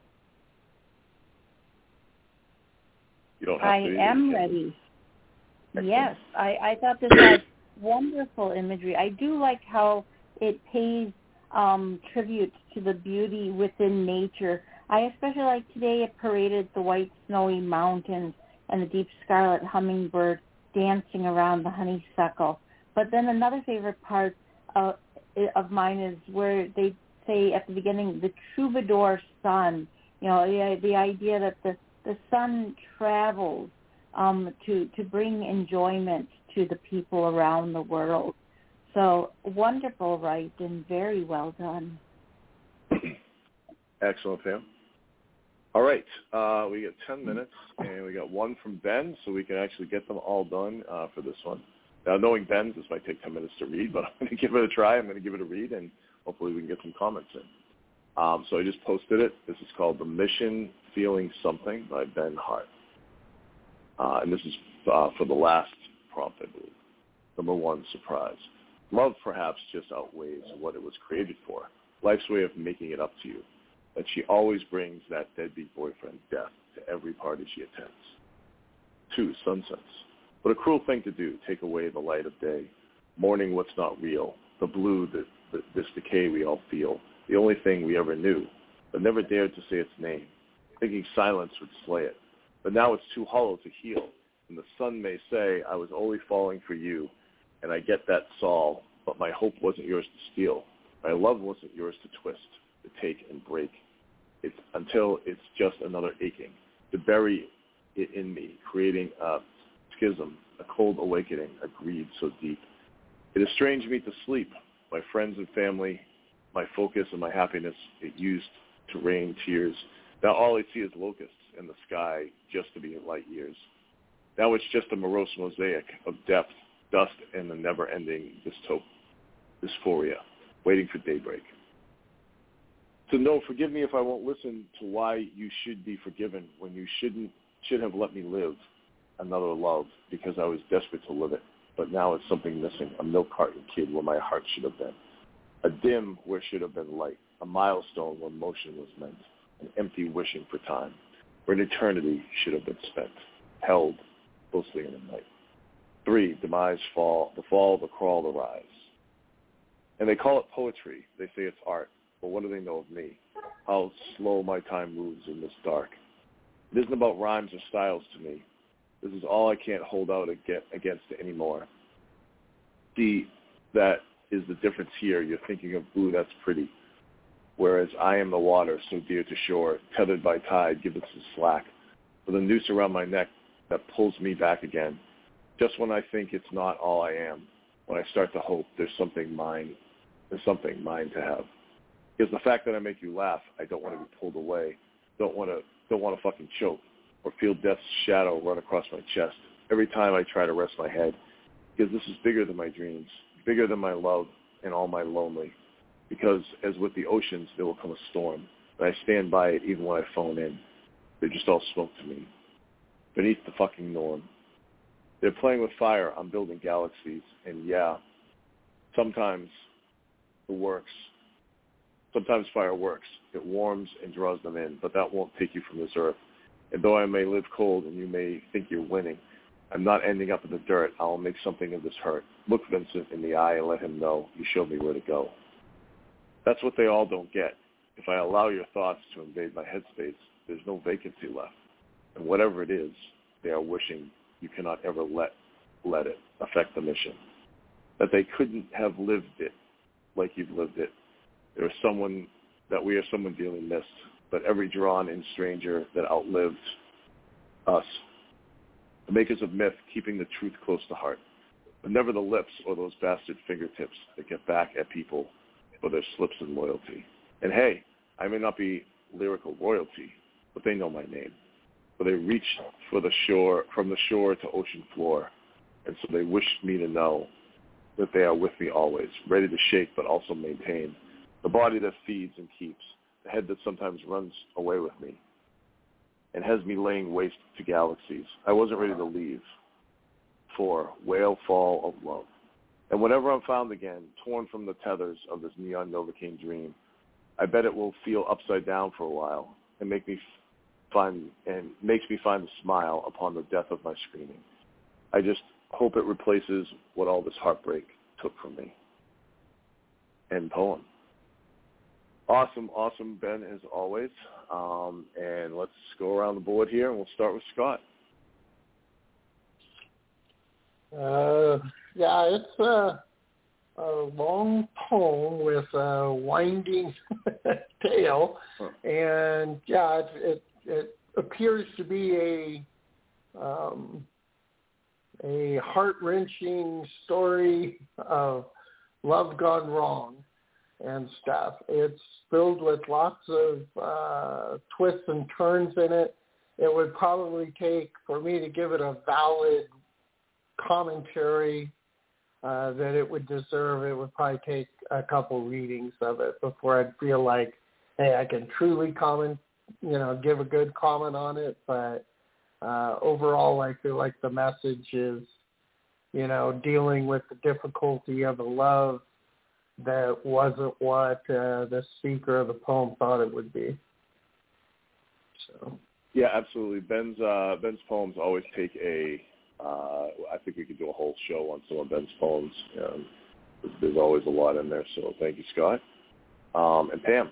You don't have to. I am ready. Yes, I thought this had wonderful imagery. I do like how it pays tribute to the beauty within nature. I especially like today it paraded the white snowy mountains and the deep scarlet hummingbird dancing around the honeysuckle. But then another favorite part of mine is where they say at the beginning, the troubadour sun. You know, the idea that the sun travels to bring enjoyment to the people around the world. So wonderful, right, and very well done. Excellent, Pam. All right, we got 10 minutes, and we got one from Ben, so we can actually get them all done for this one. Now, knowing Ben, this might take 10 minutes to read, but I'm going to give it a try. I'm going to give it a read, and hopefully we can get some comments in. So I just posted it. This is called The Mission Feeling Something by Ben Hart. And this is for the last prompt, I believe. Number 1, surprise. Love perhaps just outweighs what it was created for. Life's way of making it up to you. That she always brings that deadbeat boyfriend, death, to every party she attends. 2, sunsets. What a cruel thing to do, take away the light of day. Mourning what's not real. The blue, this decay we all feel. The only thing we ever knew, but never dared to say its name. Thinking silence would slay it. But now it's too hollow to heal. And the sun may say, I was only falling for you. And I get that, Saul, but my hope wasn't yours to steal. My love wasn't yours to twist, to take and break. It's until it's just another aching, to bury it in me, creating a schism, a cold awakening, a greed so deep. It estranged me to sleep, my friends and family, my focus and my happiness. It used to rain tears. Now all I see is locusts in the sky just to be in light years. Now it's just a morose mosaic of depth, dust, and the never-ending dysphoria, waiting for daybreak. So no, forgive me if I won't listen to why you should be forgiven when you should have let me live another love because I was desperate to live it. But now it's something missing, a milk carton kid where my heart should have been, a dim where should have been light, a milestone where motion was meant, an empty wishing for time, where an eternity should have been spent, held closely in the night. 3, demise, fall, the crawl, the rise. And they call it poetry. They say it's art. But what do they know of me? How slow my time moves in this dark. It isn't about rhymes or styles to me. This is all I can't hold out against anymore. See, that is the difference here. You're thinking of, ooh, that's pretty. Whereas I am the water so dear to shore, tethered by tide, give it some slack. With a noose around my neck that pulls me back again. Just when I think it's not all I am, when I start to hope there's something mine to have. Because the fact that I make you laugh, I don't want to be pulled away. Don't want to fucking choke or feel death's shadow run across my chest every time I try to rest my head. Because this is bigger than my dreams, bigger than my love and all my lonely. Because as with the oceans, there will come a storm, and I stand by it even when I phone in. They're just all smoke to me. Beneath the fucking norm. They're playing with fire. I'm building galaxies. And yeah, sometimes it works. Sometimes fire works. It warms and draws them in, but that won't take you from this earth. And though I may live cold and you may think you're winning, I'm not ending up in the dirt. I'll make something of this hurt. Look Vincent in the eye and let him know you showed me where to go. That's what they all don't get. If I allow your thoughts to invade my headspace, there's no vacancy left. And whatever it is, they are wishing you cannot ever let it affect the mission. That they couldn't have lived it like you've lived it. We are someone dearly missed, but every drawn-in stranger that outlived us. The makers of myth, keeping the truth close to heart, but never the lips or those bastard fingertips that get back at people for their slips in loyalty. And hey, I may not be lyrical royalty, but they know my name. For they reach from the shore to ocean floor, and so they wish me to know that they are with me always, ready to shake but also maintain. The body that feeds and keeps, the head that sometimes runs away with me and has me laying waste to galaxies. I wasn't ready to leave for whale fall of love. And whenever I'm found again, torn from the tethers of this neon Novocaine dream, I bet it will feel upside down for a while and makes me find the smile upon the death of my screaming. I just Hope it replaces what all this heartbreak took from me. End poem. Awesome, Ben, as always. And let's go around the board here, and we'll start with Scott. It's a long poem with a winding tale, and it appears to be a heart-wrenching story of love gone wrong and stuff. It's filled with lots of twists and turns in it. It would probably take, for me to give it a valid commentary that it would deserve, it would probably take a couple readings of it before I'd feel like, hey, I can truly comment, give a good comment on it. But overall, I feel like the message is, dealing with the difficulty of a love that wasn't what the speaker of the poem thought it would be. So. Yeah, absolutely. Ben's poems always take I think we could do a whole show on some of Ben's poems. There's always a lot in there, so thank you, Scott. And Pam.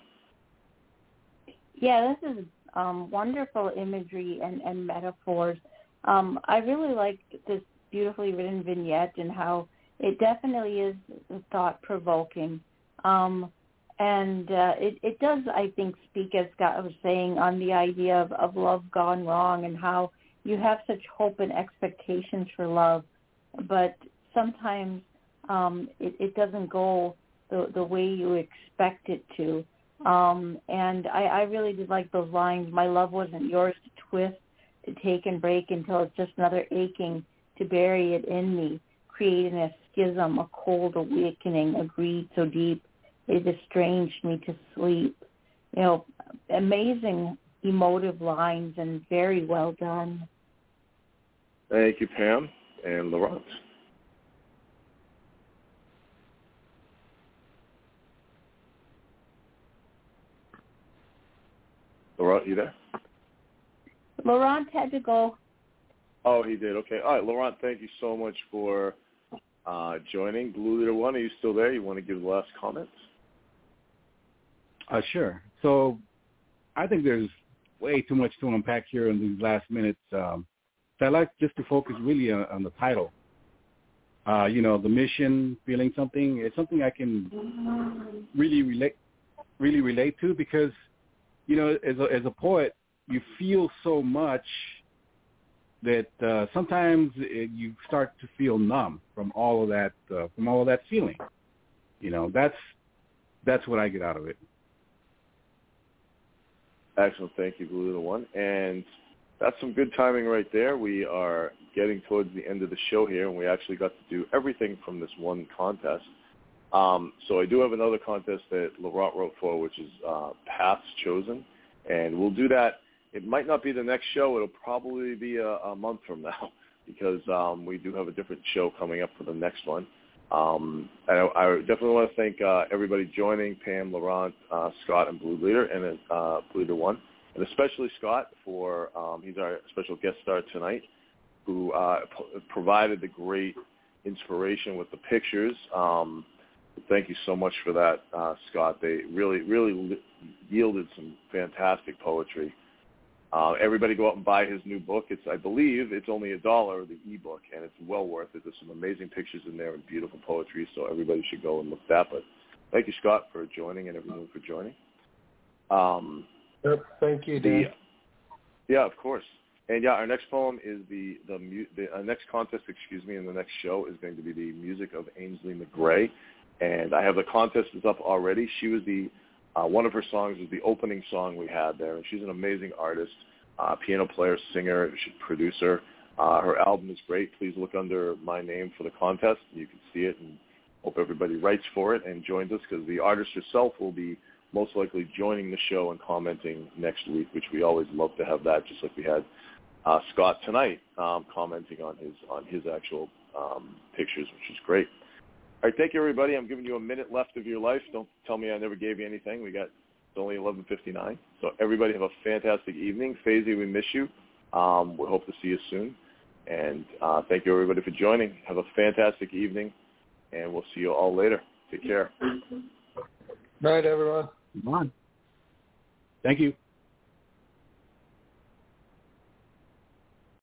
Yeah, this is wonderful imagery and metaphors. I really like this beautifully written vignette and how it definitely is thought-provoking. And it does, I think, speak, as Scott was saying, on the idea of love gone wrong and how you have such hope and expectations for love, but sometimes it doesn't go the way you expect it to. And I really did like those lines, my love wasn't yours to twist, to take and break until it's just another aching to bury it in me, creating a schism, a cold awakening, a greed so deep it estranged me to sleep. Amazing emotive lines and very well done. Thank you, Pam. And Laurent. Laurent, you there? Laurent had to go. Oh, he did. Okay. All right, Laurent, thank you so much for joining. Blue Leader 1, are you still there? You want to give the last comments? Sure. So I think there's way too much to unpack here in these last minutes. So I'd like just to focus really on the title. The mission, feeling something. It's something I can really relate to because, as a poet, you feel so much that sometimes you start to feel numb from all of that feeling. That's what I get out of it. Excellent. Thank you, Blue Little One. And that's some good timing right there. We are getting towards the end of the show here, and we actually got to do everything from this one contest. So I do have another contest that Laurent wrote for, which is Paths Chosen, and we'll do that. It might not be the next show. It'll probably be a month from now because we do have a different show coming up for the next one. I definitely want to thank everybody joining, Pam, Laurent, Scott, and Blue Leader, and Blue Leader 1, and especially Scott for he's our special guest star tonight, who provided the great inspiration with the pictures. Thank you so much for that, Scott. They really yielded some fantastic poetry. Everybody go out and buy his new book. I believe it's only $1, the ebook, and it's well worth it. There's some amazing pictures in there and beautiful poetry, so everybody should go and look at that. But thank you, Scott, for joining and everyone for joining. Thank you, Dan. Yeah, of course. And our next poem is the next contest, and the next show is going to be the music of Ainsley McGray. And I have the contest is up already. She was one of her songs was the opening song we had there, and she's an amazing artist, piano player, singer, producer. Her album is great. Please look under my name for the contest. You can see it, and hope everybody writes for it and joins us because the artist herself will be most likely joining the show and commenting next week, which we always love to have that, just like we had Scott tonight commenting on his actual pictures, which is great. All right, thank you, everybody. I'm giving you a minute left of your life. Don't tell me I never gave you anything. It's only 11:59. So everybody have a fantastic evening. Faisy, we miss you. We hope to see you soon. And thank you, everybody, for joining. Have a fantastic evening, and we'll see you all later. Take care. Night, everyone. Come on. Thank you.